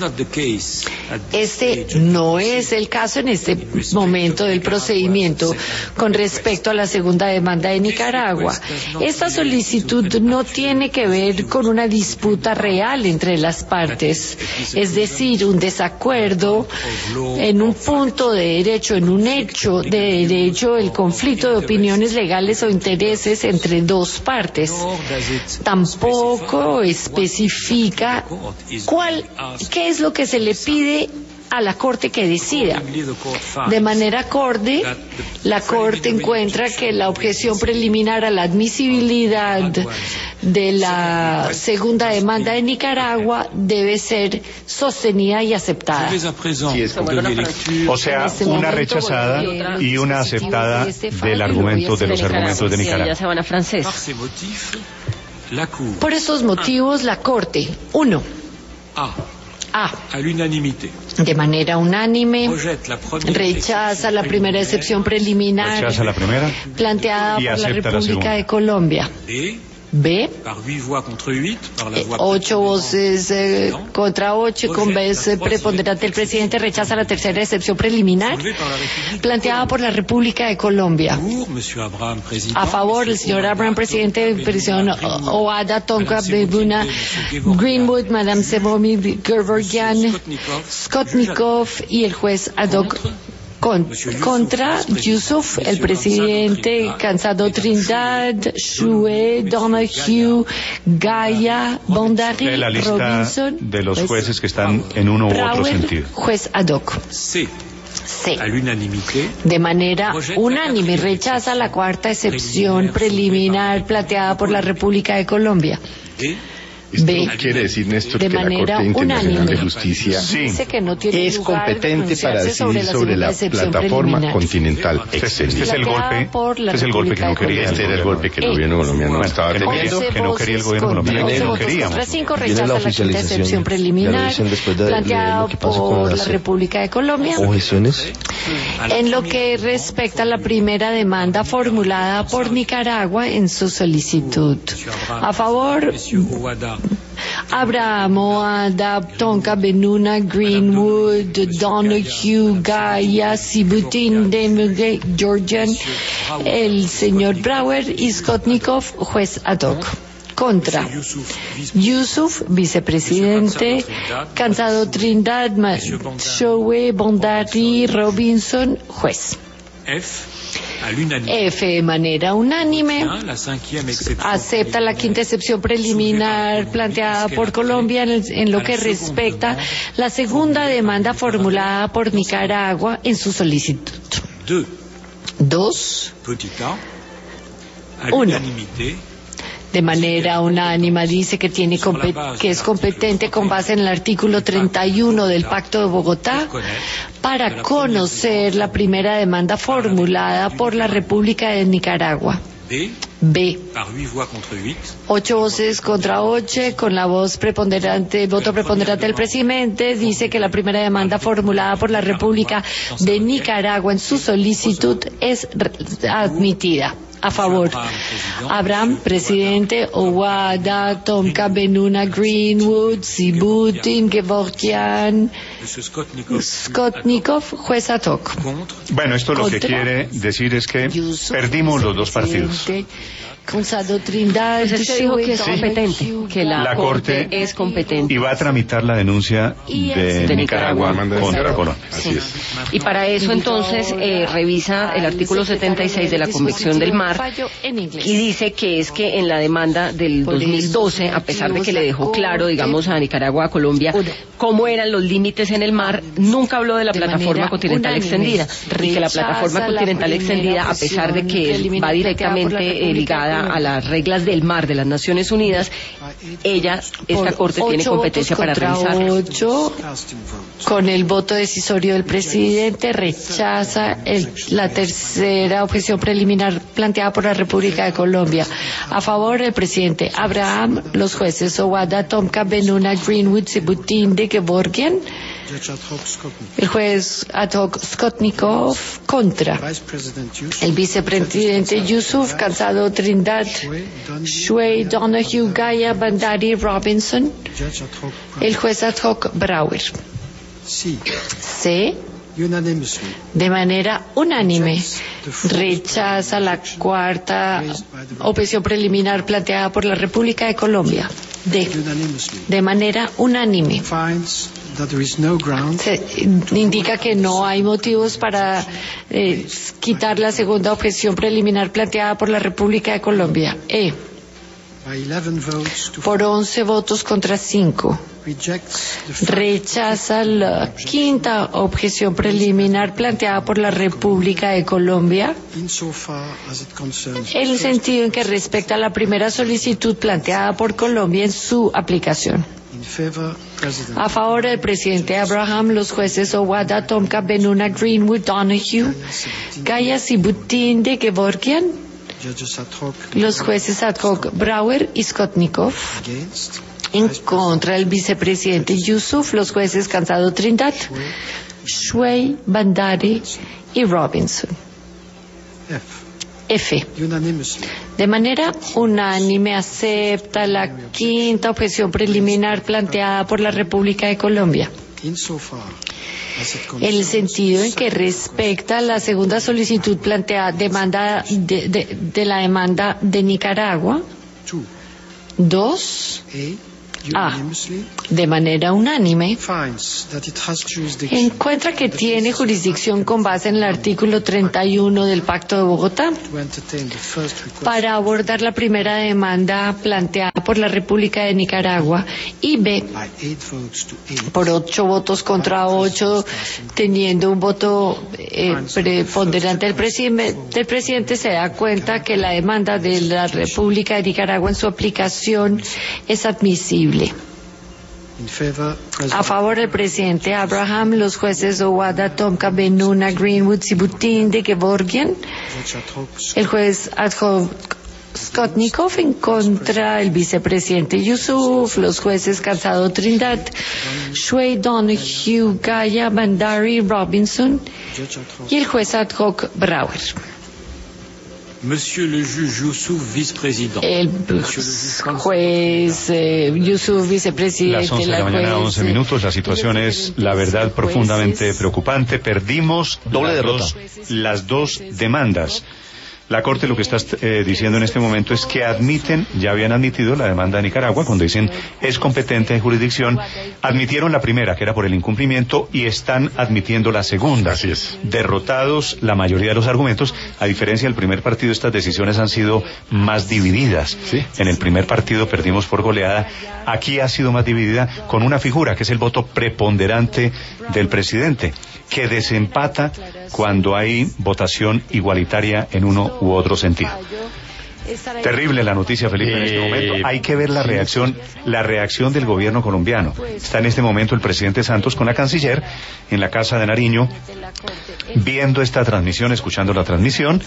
Este no es el caso en este momento del procedimiento con respecto a la segunda demanda de Nicaragua. Esta solicitud no tiene que ver con una disputa real entre las partes, es decir, un desacuerdo en un punto de derecho, en un hecho de derecho, el conflicto de opiniones legales o intereses entre dos partes. Tampoco especifica cuál, qué es lo que se le pide a la Corte que decida. De manera acorde, la Corte encuentra que la objeción preliminar a la admisibilidad de la segunda demanda de Nicaragua debe ser sostenida y aceptada. O sea, una rechazada y una aceptada del argumento de los argumentos de Nicaragua. Ya se van a francés. Por estos motivos, la Corte, uno, A. De manera unánime, rechaza la primera excepción preliminar rechaza la primera planteada y por la acepta República la de Colombia. B, ocho voces eh, contra ocho, con vez preponderante el presidente rechaza la tercera excepción preliminar planteada por la República de Colombia. A favor, el señor Abraham, presidente, presión Oada, Tonka, Bebuna, Greenwood, Madame Sebomi, Gevorgian, Skotnikov y el juez ad hoc. Con, contra Yusuf, el presidente, Cansado Trindad, Shue, Donahue, Gaia, Bondari, la lista Robinson, de los jueces que están en uno u otro Brauer, sentido. Juez ad hoc. C. C. De manera unánime rechaza la cuarta excepción preliminar planteada por la República de Colombia. Esto B. quiere decir, Néstor, De que la manera Corte Internacional unánime. de Justicia Sí. Dice que no tiene es lugar competente para pronunciarse decidir sobre la, excepción plataforma preliminar. continental Este, este extendida. es el golpe, por la este es el golpe que no República de quería. Este era el golpe que el Eh. gobierno colombiano estaba que no temiendo. quería, que no quería el gobierno colombiano, que no queríamos. Contra cinco Viene la rechaza la quinta oficialización. excepción Ya preliminar lo dicen después de leer planteada lo que pasó con por la la C. República de Colombia. ¿Objeciones? En lo que respecta a la primera demanda formulada por Nicaragua en su solicitud. A favor, Abraham, Oada, Tonka, Benuna, Greenwood, Donahue, Gaia, Sibutin, Demuge, Georgian, el señor Brauer y Skotnikov, juez ad hoc. Contra Yusuf, vicepresidente, Cansado Trindad, Showe, Bondari, Robinson, juez. F, de manera unánime, acepta la quinta excepción preliminar planteada por Colombia en, el- en lo que respecta la segunda demanda formulada por Nicaragua en su solicitud. Dos, uno. De manera unánima dice que tiene compe- que es competente con base en el artículo treinta y uno del Pacto de Bogotá para conocer la primera demanda formulada por la República de Nicaragua. B. Ocho voces contra ocho, con la voz preponderante, voto preponderante del presidente, dice que la primera demanda formulada por la República de Nicaragua en su solicitud es re- admitida. A favor, Abraham, presidente, Owada, Tomka, Benuna, Greenwood, Sibutin, Gevorgian, Skotnikov, juez ad hoc. Bueno, esto lo que Contra quiere decir es que Yusuf, perdimos los dos partidos. presidente, Cansado Trindad, Pues es que dijo que es Shue, competente, Donahue, que la, La corte, Corte es competente. Y va a tramitar la denuncia Y de, el- de Nicaragua, Nicaragua. contra Colombia. Así es. Y para eso entonces eh, revisa el artículo setenta y seis de la Convención del Mar y dice que es que en la demanda del Por dos mil doce, eso, a pesar de que le dejó motivos, la claro, digamos, a Nicaragua, a Colombia, Uno. cómo eran los límites en el mar, nunca habló de la De plataforma manera continental unánime, extendida. Y que la rechaza plataforma la continental primera extendida, a pesar de que opción va preliminar directamente planteada por la eh, República ligada de a Colombia. las reglas del mar de las Naciones Unidas, ella, esta Por Corte tiene ocho competencia votos para contra revisarlo. ocho, con el voto decisorio del presidente, rechaza el- la tercera objeción preliminar planteada por la República de Colombia. A favor, el presidente Abraham, los jueces Owada, Tomka, Benuna, Greenwood, Sibutin, de Gevorgian, el juez ad hoc Skotnikov. Contra el vicepresidente Yusuf, Cansado Trindad, Shue, Donahue, Gaia, Bandari, Robinson, el juez ad hoc Brauer. C. De manera unánime rechaza la cuarta objeción preliminar planteada por la República de Colombia. D. De manera unánime se indica que no hay motivos para eh, quitar la segunda objeción preliminar planteada por la República de Colombia. E. Por once votos contra cinco. Rechaza la quinta objeción preliminar planteada por la República de Colombia en el sentido en que respecta a la primera solicitud planteada por Colombia en su aplicación. A favor del presidente Abraham, los jueces Owada, Tomka, Benuna, Greenwood, Donahue, Gaia, Sibutin, de Gevorgian, los jueces ad hoc Brauer y Skotnikov. En contra del vicepresidente Yusuf, los jueces Cansado Trindad, Shue, Bandari y Robinson. F. De manera unánime acepta la quinta objeción preliminar planteada por la República de Colombia, en el sentido en que respecta a la segunda solicitud planteada demanda de, de, de la demanda de Nicaragua. Dos. A, de manera unánime, encuentra que tiene jurisdicción con base en el artículo treinta y uno del Pacto de Bogotá para abordar la primera demanda planteada por la República de Nicaragua, y B, por ocho votos contra ocho, teniendo un voto eh, preponderante del, presi- del presidente, se da cuenta que la demanda de la República de Nicaragua en su aplicación es admisible. A favor del presidente Abraham, los jueces Owada, Tomka, Benuna, Greenwood, Sibutin, de Gevorgian, el juez ad hoc Skotnikov, en contra el vicepresidente Yusuf, los jueces Cansado Trindad, Shuey, Donahue, Gaya, Bandari, Robinson y el juez ad hoc Brauer. Monsieur le juge Youssouf, vicepresident. El juez eh, Youssouf, vicepresidente. Las once de la mañana, once minutos. La situación es, la verdad, profundamente preocupante. Perdimos doble derrota. Dos, las dos demandas. La Corte lo que está eh, diciendo en este momento es que admiten, ya habían admitido la demanda de Nicaragua, cuando dicen es competente en jurisdicción, admitieron la primera, que era por el incumplimiento, y están admitiendo la segunda. Así es. Derrotados la mayoría de los argumentos. A diferencia del primer partido, estas decisiones han sido más divididas. ¿Sí? En el primer partido perdimos por goleada. Aquí ha sido más dividida con una figura, que es el voto preponderante del presidente, que desempata cuando hay votación igualitaria en uno u otro sentido. Terrible la noticia, Felipe, en este momento. Hay que ver la reacción, la reacción del gobierno colombiano. Está en este momento el presidente Santos con la canciller en la Casa de Nariño, viendo esta transmisión, escuchando la transmisión.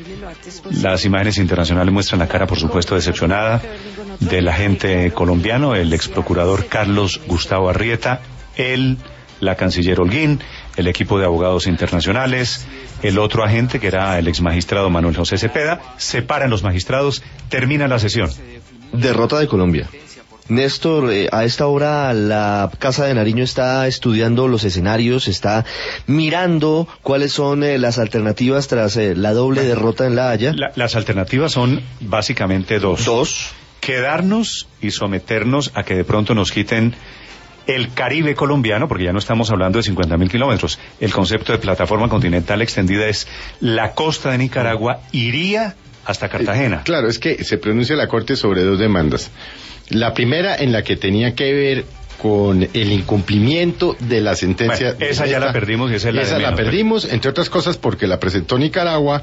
Las imágenes internacionales muestran la cara, por supuesto, decepcionada del agente colombiano, el ex procurador Carlos Gustavo Arrieta, él, la canciller Holguín, el equipo de abogados internacionales, el otro agente que era el ex magistrado Manuel José Cepeda. Se paran los magistrados, termina la sesión. Derrota de Colombia. Néstor, eh, a esta hora la Casa de Nariño está estudiando los escenarios, está mirando cuáles son eh, las alternativas tras eh, la doble derrota en La Haya. La, las alternativas son básicamente dos. Dos. Quedarnos y someternos a que de pronto nos quiten el Caribe colombiano, porque ya no estamos hablando de cincuenta mil kilómetros. El concepto de plataforma continental extendida es la costa de Nicaragua iría hasta Cartagena. Eh, claro, es que se pronuncia la Corte sobre dos demandas. La primera, en la que tenía que ver con el incumplimiento de la sentencia. Bueno, esa ya la perdimos y esa es la de Esa la menos, perdimos, entre otras cosas porque la presentó Nicaragua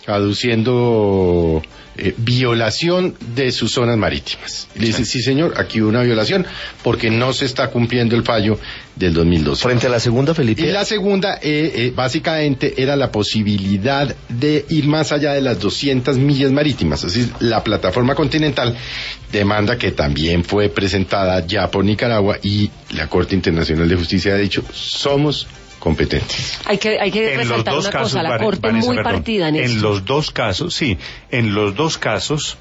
aduciendo eh, violación de sus zonas marítimas. Y le dice, sí señor, aquí hubo una violación porque no se está cumpliendo el fallo del dos mil doce. Frente a la segunda, Felipe. Y la segunda, eh, eh, básicamente, era la posibilidad de ir más allá de las doscientas millas marítimas. Así, la plataforma continental demanda que también fue presentada ya por Nicaragua y la Corte Internacional de Justicia ha dicho, somos competentes. Hay que, hay que resaltar una cosa, la Corte Vanessa, muy perdón, partida en, en En los dos casos, sí, en los dos casos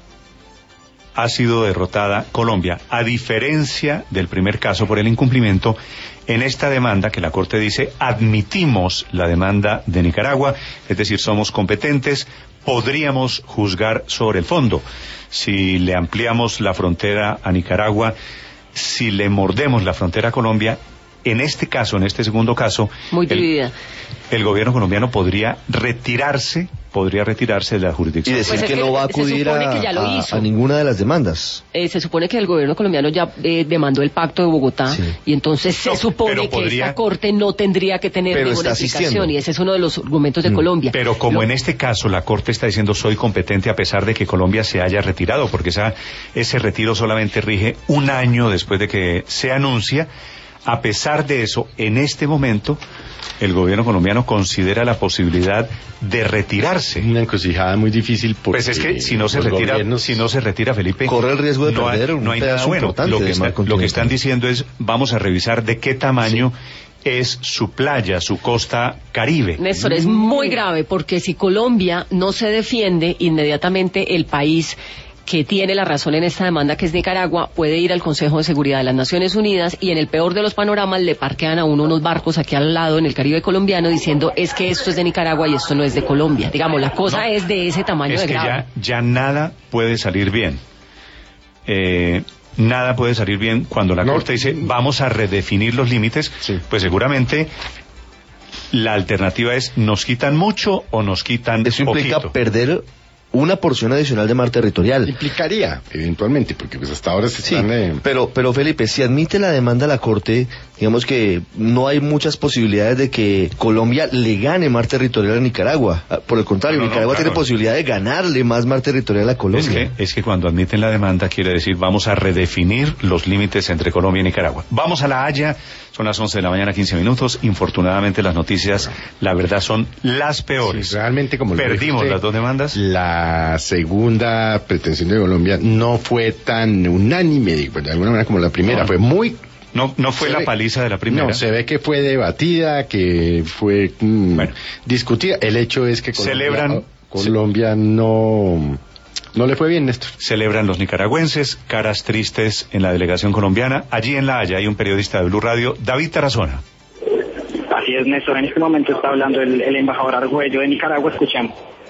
ha sido derrotada Colombia, a diferencia del primer caso por el incumplimiento. En esta demanda que la Corte dice, admitimos la demanda de Nicaragua, es decir, somos competentes, podríamos juzgar sobre el fondo. Si le ampliamos la frontera a Nicaragua, si le mordemos la frontera a Colombia, en este caso, en este segundo caso, muy dividida. El, el gobierno colombiano podría retirarse, podría retirarse de la jurisdicción. Y decir Pues que, que no va a acudir a, a, a ninguna de las demandas. Eh, se supone que el gobierno colombiano ya eh, demandó el Pacto de Bogotá, sí. Y entonces se no, supone podría, que esta Corte no tendría que tener ninguna explicación, y ese es uno de los argumentos de mm. Colombia. Pero como Lo... en este caso la Corte está diciendo soy competente a pesar de que Colombia se haya retirado, porque esa, ese retiro solamente rige un año después de que se anuncia. A pesar de eso, en este momento, el gobierno colombiano considera la posibilidad de retirarse. Una encrucijada muy difícil porque... Pues es que si no se retira, gobiernos... si no se retira, Felipe... Corre el riesgo de no perder hay, un no hay pedazo nada bueno. importante Lo que, de está, lo que están diciendo es, vamos a revisar de qué tamaño... Sí. es su playa, su costa caribe. Néstor, es muy grave porque si Colombia no se defiende, inmediatamente el país que tiene la razón en esta demanda, que es Nicaragua, puede ir al Consejo de Seguridad de las Naciones Unidas y en el peor de los panoramas le parquean a uno unos barcos aquí al lado en el Caribe colombiano diciendo es que esto es de Nicaragua y esto no es de Colombia. Digamos, la cosa no, es de ese tamaño es de que grave. Ya, ya nada puede salir bien. Eh, nada puede salir bien cuando la no, Corte dice vamos a redefinir los límites, sí. Pues seguramente la alternativa es nos quitan mucho o nos quitan Eso implica poquito. Perder una porción adicional de mar territorial. Implicaría, eventualmente, porque pues hasta ahora se sí, están... Eh... pero, pero Felipe, si admite la demanda a la Corte, digamos que no hay muchas posibilidades de que Colombia le gane mar territorial a Nicaragua. Por el contrario, no, no, Nicaragua no, claro. tiene posibilidad de ganarle más mar territorial a Colombia. Es que, es que cuando admiten la demanda quiere decir vamos a redefinir los límites entre Colombia y Nicaragua. Vamos a La Haya, son las once de la mañana, quince minutos. Infortunadamente las noticias, la verdad, son las peores. Sí, realmente, como perdimos usted, las dos demandas. La segunda pretensión de Colombia no fue tan unánime, de alguna manera, como la primera. No. Fue muy... No, no fue la ve, paliza de la primera. No, se ve que fue debatida, que fue mmm, bueno, discutida. El hecho es que Colombia, celebran, Colombia se, no... No le fue bien, Néstor. Celebran los nicaragüenses, caras tristes en la delegación colombiana. Allí en La Haya hay un periodista de Blue Radio, David Tarazona. Así es, Néstor. En este momento está hablando el, el embajador Argüello de Nicaragua. Escuchemos.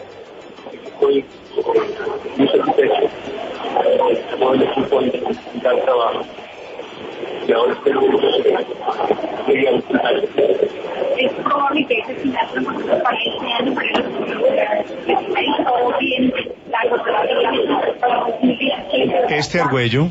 Es probable que ese final para este año, para el todo bien. Este Argüello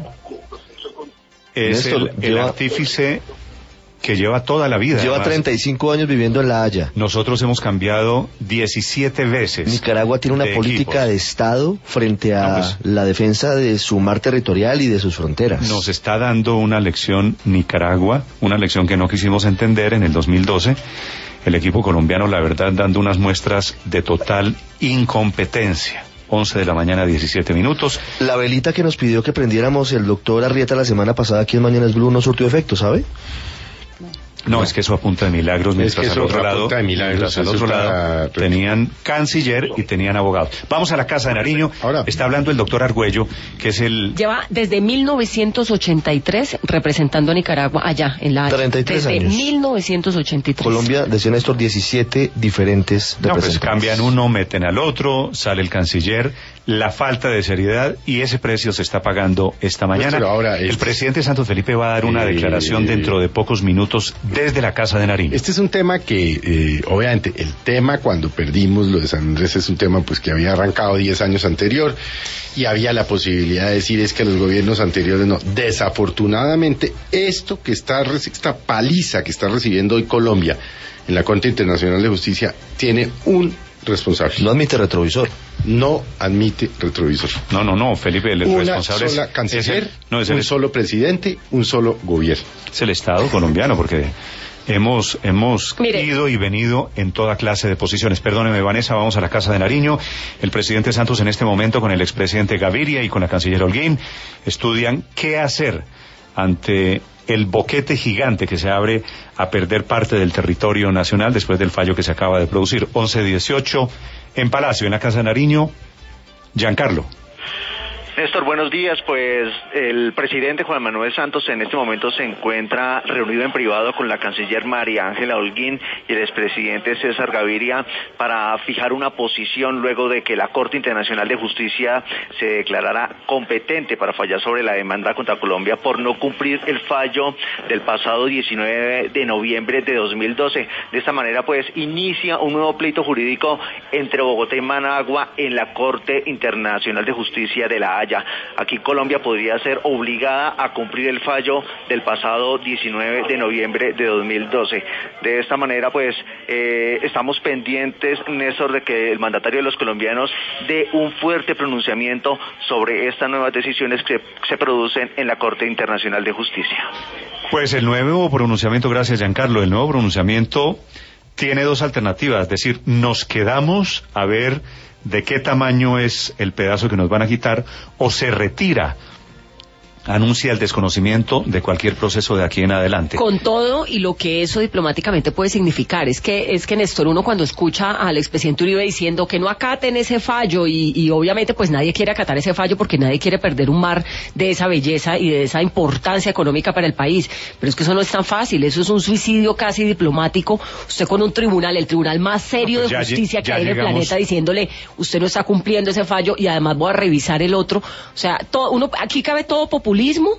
es el, el artífice que lleva toda la vida. Lleva además. treinta y cinco años viviendo en La Haya. Nosotros hemos cambiado diecisiete veces. Nicaragua tiene una de política equipos. de Estado frente a no, pues, la defensa de su mar territorial y de sus fronteras. Nos está dando una lección Nicaragua, una lección que no quisimos entender en el dos mil doce. El equipo colombiano, la verdad, dando unas muestras de total incompetencia. once de la mañana, diecisiete minutos. La velita que nos pidió que prendiéramos el doctor Arrieta la semana pasada aquí en Mañanas Blue no surtió efecto, ¿sabe? No, no, es que eso apunta de milagros, mientras es que al otro lado, de milagros, al otro lado tenían canciller y tenían abogado. Vamos a la Casa de Nariño. Ahora está hablando el doctor Argüello, que es el... Lleva desde mil novecientos ochenta y tres representando a Nicaragua allá, en La Haya. treinta y tres desde años. mil novecientos ochenta y tres. Colombia, decía Néstor, diecisiete diferentes no, representantes. Pues cambian uno, meten al otro, sale el canciller, la falta de seriedad, y ese precio se está pagando esta mañana. Pues, ahora, el este... presidente Santos Felipe va a dar una eh... declaración dentro de pocos minutos desde la Casa de Nariño. Este es un tema que, eh, obviamente, el tema cuando perdimos lo de San Andrés es un tema pues que había arrancado diez años anterior y había la posibilidad de decir es que los gobiernos anteriores no. Desafortunadamente, esto que está, esta paliza que está recibiendo hoy Colombia en la Corte Internacional de Justicia tiene un responsable. No admite retrovisor. No admite retrovisor. No, no, no, Felipe, el Una responsable sola es... canciller, es el, no, es un el, solo presidente, un solo gobierno. Es el Estado colombiano, porque... Hemos, hemos ido y venido en toda clase de posiciones. Perdóneme, Vanessa, vamos a la Casa de Nariño. El presidente Santos en este momento con el expresidente Gaviria y con la canciller Holguín estudian qué hacer ante el boquete gigante que se abre a perder parte del territorio nacional después del fallo que se acaba de producir. once dieciocho en Palacio, en la Casa de Nariño. Giancarlo. Néstor, buenos días. Pues el presidente Juan Manuel Santos en este momento se encuentra reunido en privado con la canciller María Ángela Holguín y el expresidente César Gaviria para fijar una posición luego de que la Corte Internacional de Justicia se declarara competente para fallar sobre la demanda contra Colombia por no cumplir el fallo del pasado diecinueve de noviembre de dos mil doce. De esta manera, pues, inicia un nuevo pleito jurídico entre Bogotá y Managua en la Corte Internacional de Justicia de La Haya. Aquí Colombia podría ser obligada a cumplir el fallo del pasado diecinueve de noviembre de dos mil doce. De esta manera, pues, eh, estamos pendientes, Néstor, de que el mandatario de los colombianos dé un fuerte pronunciamiento sobre estas nuevas decisiones que se producen en la Corte Internacional de Justicia. Pues el nuevo pronunciamiento, gracias Giancarlo, el nuevo pronunciamiento tiene dos alternativas, es decir, nos quedamos a ver de qué tamaño es el pedazo que nos van a quitar, o se retira anuncia el desconocimiento de cualquier proceso de aquí en adelante. Con todo y lo que eso diplomáticamente puede significar, es que es que Néstor, uno cuando escucha al expresidente Uribe diciendo que no acaten ese fallo y, y obviamente pues nadie quiere acatar ese fallo porque nadie quiere perder un mar de esa belleza y de esa importancia económica para el país, pero es que eso no es tan fácil, eso es un suicidio casi diplomático, usted con un tribunal, el tribunal más serio no, pues de justicia que hay en el planeta, diciéndole usted no está cumpliendo ese fallo y además voy a revisar el otro, o sea, todo, uno aquí cabe todo populismo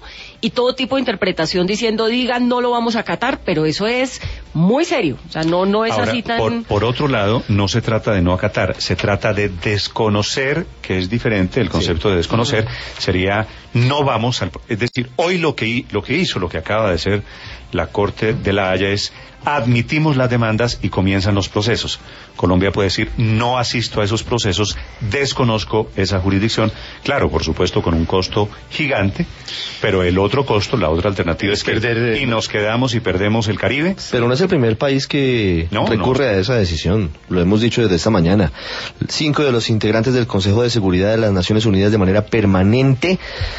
y todo tipo de interpretación diciendo digan no lo vamos a acatar, pero eso es muy serio, o sea, no no es Ahora, así tan... Por, por otro lado, no se trata de no acatar, se trata de desconocer, que es diferente, el concepto sí. de desconocer sería no vamos al... Es decir, hoy lo que, lo que hizo, lo que acaba de hacer la Corte de la Haya es admitimos las demandas y comienzan los procesos. Colombia puede decir, no asisto a esos procesos, desconozco esa jurisdicción. Claro, por supuesto, con un costo gigante, pero el otro costo, la otra alternativa es, es que perder, y nos quedamos y perdemos el Caribe. Pero no es el primer país que no, recurre no. a esa decisión. Lo hemos dicho desde esta mañana. Cinco de los integrantes del Consejo de Seguridad de las Naciones Unidas de manera permanente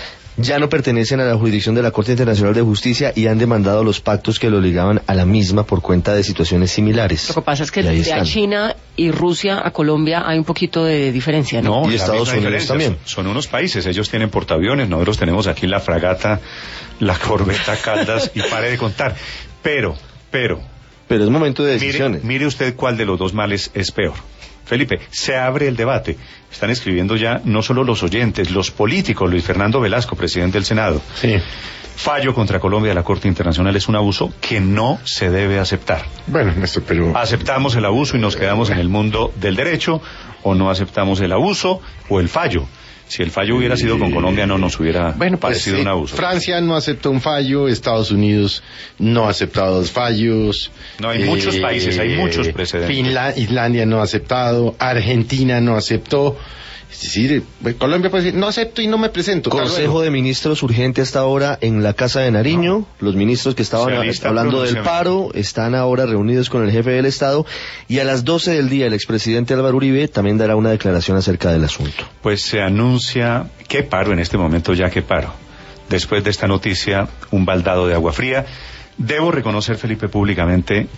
ya no pertenecen a la jurisdicción de la Corte Internacional de Justicia y han demandado los pactos que lo ligaban a la misma por cuenta de situaciones similares. Lo que pasa es que de a China y Rusia a Colombia hay un poquito de diferencia, ¿no? No, y Estados Unidos también. Son, son unos países, ellos tienen portaaviones, nosotros tenemos aquí la fragata, la corbeta Caldas y pare de contar. Pero, pero... Pero es momento de decisiones. Mire, mire usted cuál de los dos males es peor. Felipe, se abre el debate. Están escribiendo ya no solo los oyentes, los políticos. Luis Fernando Velasco, presidente del Senado. Sí. Fallo contra Colombia de la Corte Internacional es un abuso que no se debe aceptar. Bueno, Néstor, pero... ¿Aceptamos el abuso y nos quedamos en el mundo del derecho o no aceptamos el abuso o el fallo? Si el fallo hubiera sido con Colombia no nos hubiera bueno, pues, parecido eh, un abuso. Francia no aceptó un fallo, Estados Unidos no ha aceptado dos fallos. No, hay eh, muchos países, hay muchos precedentes. Finlandia, Islandia no ha aceptado, Argentina no aceptó. Es decir, Colombia puede decir, no acepto y no me presento. Consejo de Ministros urgente hasta ahora en la Casa de Nariño. No. Los ministros que estaban hablando del paro están ahora reunidos con el jefe del Estado y a las doce del día el expresidente Álvaro Uribe también dará una declaración acerca del asunto. Pues se anuncia, ¿qué paro en este momento ya? ¿Qué paro? Después de esta noticia, un baldado de agua fría. Debo reconocer, Felipe, públicamente...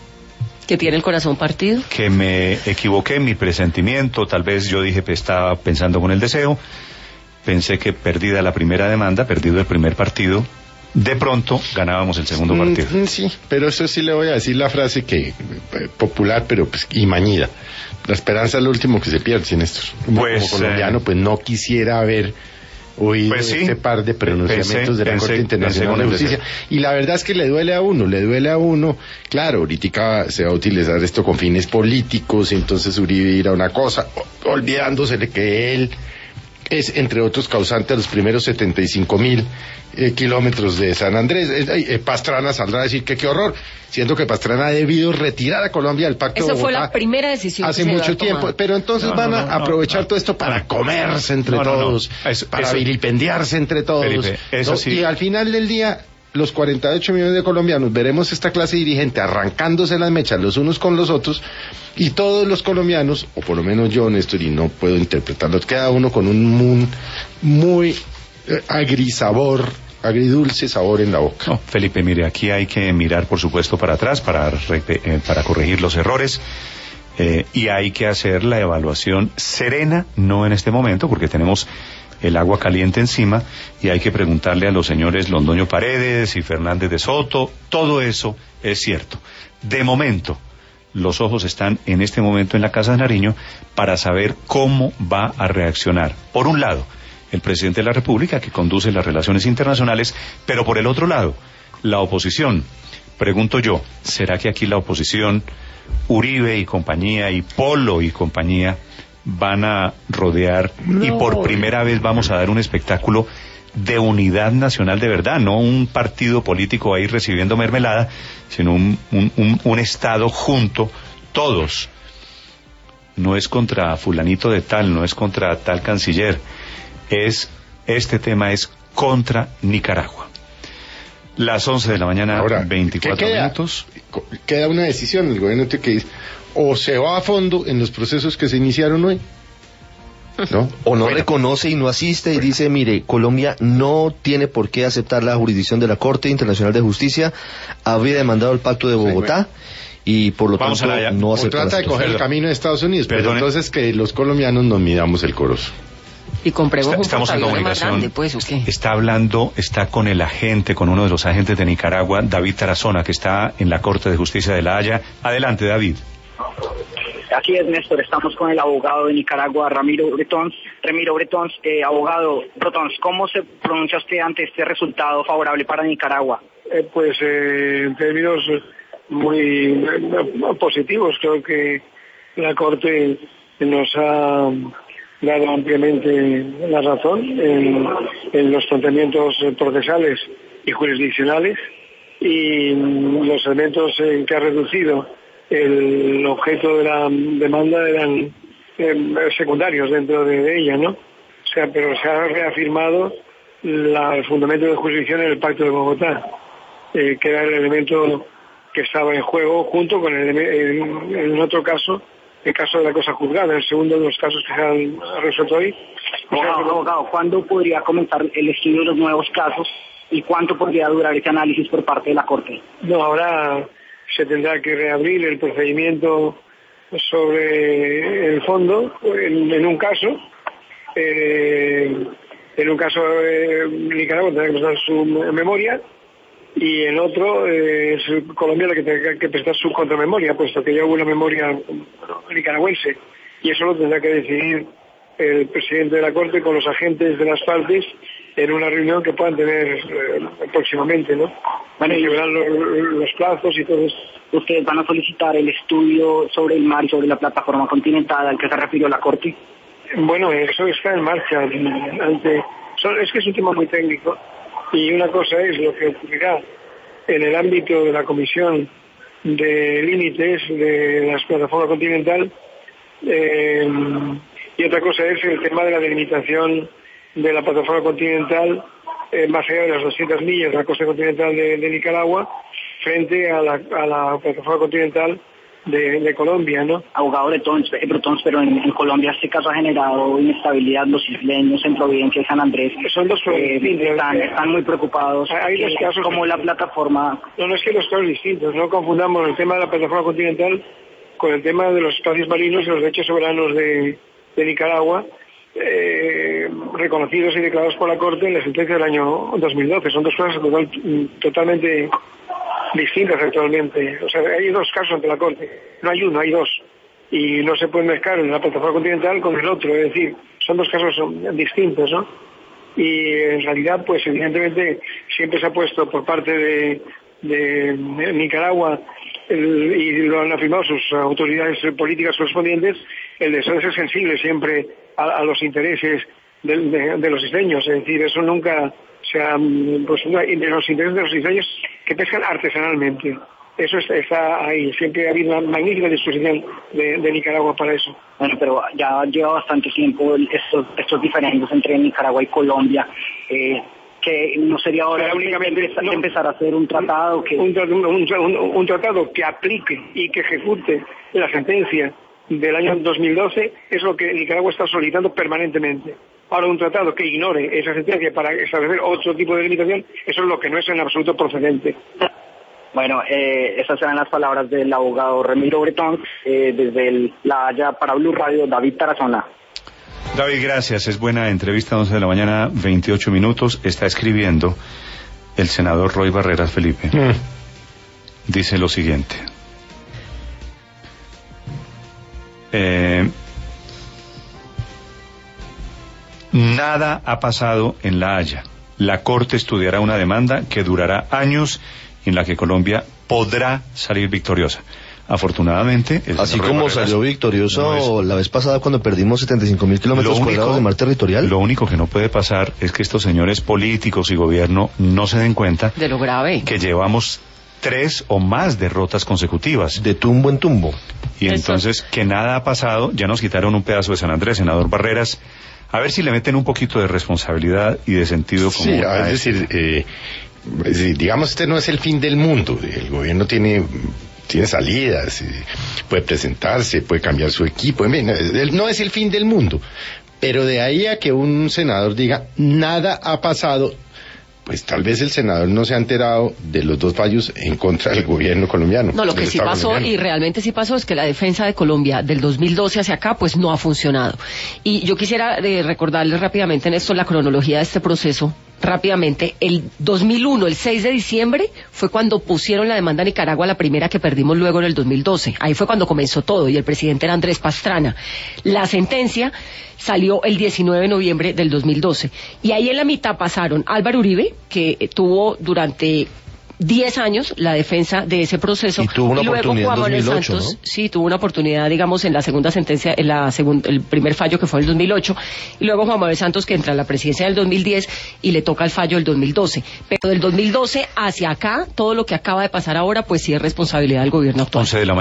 ¿Que tiene el corazón partido? Que me equivoqué en mi presentimiento, tal vez yo dije que estaba pensando con el deseo, pensé que perdida la primera demanda, perdido el primer partido, de pronto ganábamos el segundo partido. Mm, sí, pero eso sí le voy a decir la frase que, eh, popular, pero pues, y mañida. La esperanza es lo último que se pierde, sin esto. Pues, como colombiano, eh, pues no quisiera haber oído pues sí, este par de pronunciamientos pensé, de la pensé, Corte Internacional de Justicia. Y la verdad es que le duele a uno, le duele a uno. Claro, ahorita se va a utilizar esto con fines políticos, entonces Uribe irá a una cosa, olvidándosele que él es, entre otros, causante de los primeros setenta y cinco mil eh, kilómetros de San Andrés. Eh, eh, Pastrana saldrá a decir que qué horror, siendo que Pastrana ha debido retirar a Colombia del Pacto de Bogotá. Esa fue la primera decisión hace que se mucho tiempo, tomado. Pero entonces no, van a no, no, aprovechar no, todo esto para comerse entre no, no, todos, no. Eso, para eso, vilipendiarse entre todos. Felipe, eso ¿no? sí. Y al final del día, los cuarenta y ocho millones de colombianos veremos esta clase dirigente arrancándose las mechas los unos con los otros, y todos los colombianos, o por lo menos yo, Néstor, y no puedo interpretarlos, cada uno con un muy, muy eh, agrisabor, agridulce sabor en la boca. No, Felipe, mire, aquí hay que mirar, por supuesto, para atrás para, eh, para corregir los errores. Eh, y hay que hacer la evaluación serena, no en este momento, porque tenemos el agua caliente encima, y hay que preguntarle a los señores Londoño Paredes y Fernández de Soto. Todo eso es cierto. De momento, los ojos están en este momento en la Casa de Nariño para saber cómo va a reaccionar. Por un lado, el presidente de la República, que conduce las relaciones internacionales, pero por el otro lado, la oposición. Pregunto yo, ¿será que aquí la oposición, Uribe y compañía, y Polo y compañía, van a rodear no. y por primera vez vamos a dar un espectáculo de unidad nacional de verdad, no un partido político ahí recibiendo mermelada, sino un, un, un, un Estado junto, todos? No es contra fulanito de tal, no es contra tal canciller, es, este tema es contra Nicaragua. Las once de la mañana, ahora, veinticuatro queda, minutos. Queda una decisión, el gobierno tiene que ir, o se va a fondo en los procesos que se iniciaron hoy, ¿no? O no bueno. reconoce y no asiste y dice, mire, Colombia no tiene por qué aceptar la jurisdicción de la Corte Internacional de Justicia, había demandado el Pacto de Bogotá. Sí, bueno. Y por lo Vamos tanto allá. no o acepta trata de coger el camino de Estados Unidos, pero Perdone. entonces que los colombianos nos midamos el corozo. Y compremos Está, un estamos en comunicación. Grande, pues, ¿o qué? Está hablando, está con el agente, con uno de los agentes de Nicaragua, David Tarazona, que está en la Corte de Justicia de La Haya. Adelante, David. Así es, Néstor, estamos con el abogado de Nicaragua, Ramiro Bretons. Ramiro Bretons, eh, abogado Bretons, ¿cómo se pronuncia usted ante este resultado favorable para Nicaragua? Eh, pues eh, en términos muy eh, positivos, creo que la Corte nos ha dado ampliamente la razón en, en los planteamientos procesales y jurisdiccionales, y los elementos en que ha reducido el objeto de la demanda eran eh, secundarios dentro de, de ella, ¿no? O sea, pero se ha reafirmado la, el fundamento de jurisdicción en el Pacto de Bogotá, eh, que era el elemento que estaba en juego junto con el en, en otro caso, el caso de la cosa juzgada, el segundo de los casos que se han resuelto hoy. Abogado, abogado, ¿cuándo podría comenzar el estudio de los nuevos casos y cuánto podría durar ese análisis por parte de la Corte? No, ahora se tendrá que reabrir el procedimiento sobre el fondo en, en un caso. Eh, en un caso eh, Nicaragua tendrá que prestar su memoria y en otro eh, es Colombia la que tendrá que prestar su contramemoria, puesto que ya hubo una memoria nicaragüense, y eso lo tendrá que decidir el presidente de la Corte con los agentes de las partes en una reunión que puedan tener eh, próximamente, ¿no? Bueno, y verán los, los plazos y todo eso. ¿Ustedes van a solicitar el estudio sobre el mar y sobre la plataforma continental al que se refirió la Corte? Bueno, eso está en marcha. Ante, es que es un tema muy técnico, y una cosa es lo que ocurrirá en el ámbito de la Comisión de Límites de la plataforma continental, eh, y otra cosa es el tema de la delimitación de la plataforma continental eh, más allá de las doscientas millas de la costa continental de, de Nicaragua frente a la, a la plataforma continental de, de Colombia, ¿no? Abogado Bretons, Bretons pero en, en Colombia este caso ha generado inestabilidad. Los isleños en Providencia y San Andrés son dos eh, están, están muy preocupados. Hay dos casos como la plataforma. No, no es que los casos distintos, no confundamos el tema de la plataforma continental con el tema de los espacios marinos y los derechos soberanos de, de Nicaragua, eh, reconocidos y declarados por la Corte en la sentencia del año dos mil doce. Son dos cosas total, totalmente distintas actualmente. O sea, hay dos casos ante la Corte, no hay uno, hay dos, y no se puede mezclar en la plataforma continental con el otro, es decir, son dos casos distintos, ¿no? Y en realidad, pues evidentemente siempre se ha puesto por parte de, de, de Nicaragua el, y lo han afirmado sus autoridades políticas correspondientes, el deseo de ser sensible siempre a, a los intereses de, de, de los isleños. Es decir, eso nunca se ha, pues, de los intereses de los isleños que pescan artesanalmente. Eso está, está ahí. Siempre ha habido una magnífica disposición de, de Nicaragua para eso. Bueno, pero ya lleva bastante tiempo estos, estos diferendos entre Nicaragua y Colombia. Eh, que no sería hora únicamente empezar, no, empezar a hacer un tratado que un, un, un, un tratado que aplique y que ejecute la sentencia del año dos mil doce es lo que Nicaragua está solicitando permanentemente. Ahora, un tratado que ignore esa sentencia para establecer otro tipo de limitación, eso es lo que no es en absoluto procedente. Bueno, eh, esas eran las palabras del abogado Ramiro Bretons, eh, desde el, La Haya para Blue Radio, David Tarazona. David, gracias. Es buena entrevista, once de la mañana, veintiocho minutos. Está escribiendo el senador Roy Barreras Felipe. Mm. Dice lo siguiente. Eh, nada ha pasado en La Haya. La Corte estudiará una demanda que durará años y en la que Colombia podrá salir victoriosa. Afortunadamente, así como Barreras salió victorioso no es... la vez pasada cuando perdimos setenta y cinco mil kilómetros único, cuadrados de mar territorial. Lo único que no puede pasar es que estos señores políticos y gobierno no se den cuenta de lo grave que llevamos tres o más derrotas consecutivas. De tumbo en tumbo. Y Eso. Entonces, que nada ha pasado, ya nos quitaron un pedazo de San Andrés, senador Barreras. A ver si le meten un poquito de responsabilidad y de sentido común. Sí, es decir, eh, digamos, este no es el fin del mundo. El gobierno tiene... tiene salidas, puede presentarse, puede cambiar su equipo, en fin, no es el fin del mundo, Pero de ahí a que un senador diga, nada ha pasado, pues tal vez el senador no se ha enterado de los dos fallos en contra del gobierno colombiano. No, lo que sí pasó, colombiano. Y realmente sí pasó, es que la defensa de Colombia del dos mil doce hacia acá, pues no ha funcionado. Y yo quisiera eh, recordarles rápidamente en esto la cronología de este proceso. Rápidamente, el dos mil uno, el seis de diciembre, fue cuando pusieron la demanda a Nicaragua, la primera que perdimos luego en el dos mil doce. Ahí fue cuando comenzó todo, y el presidente era Andrés Pastrana. La sentencia salió el diecinueve de noviembre del dos mil doce. Y ahí en la mitad pasaron Álvaro Uribe, que tuvo durante diez años la defensa de ese proceso. Y tuvo una y luego oportunidad Juan en Manuel dos mil ocho, Santos, ¿no? Sí, tuvo una oportunidad, digamos, en la segunda sentencia, en la segun, el primer fallo que fue en el dos mil ocho, y luego Juan Manuel Santos, que entra a la presidencia del dos mil diez y le toca el fallo del dos mil doce. Pero del dos mil doce hacia acá, todo lo que acaba de pasar ahora, pues sí es responsabilidad del gobierno actual. once de la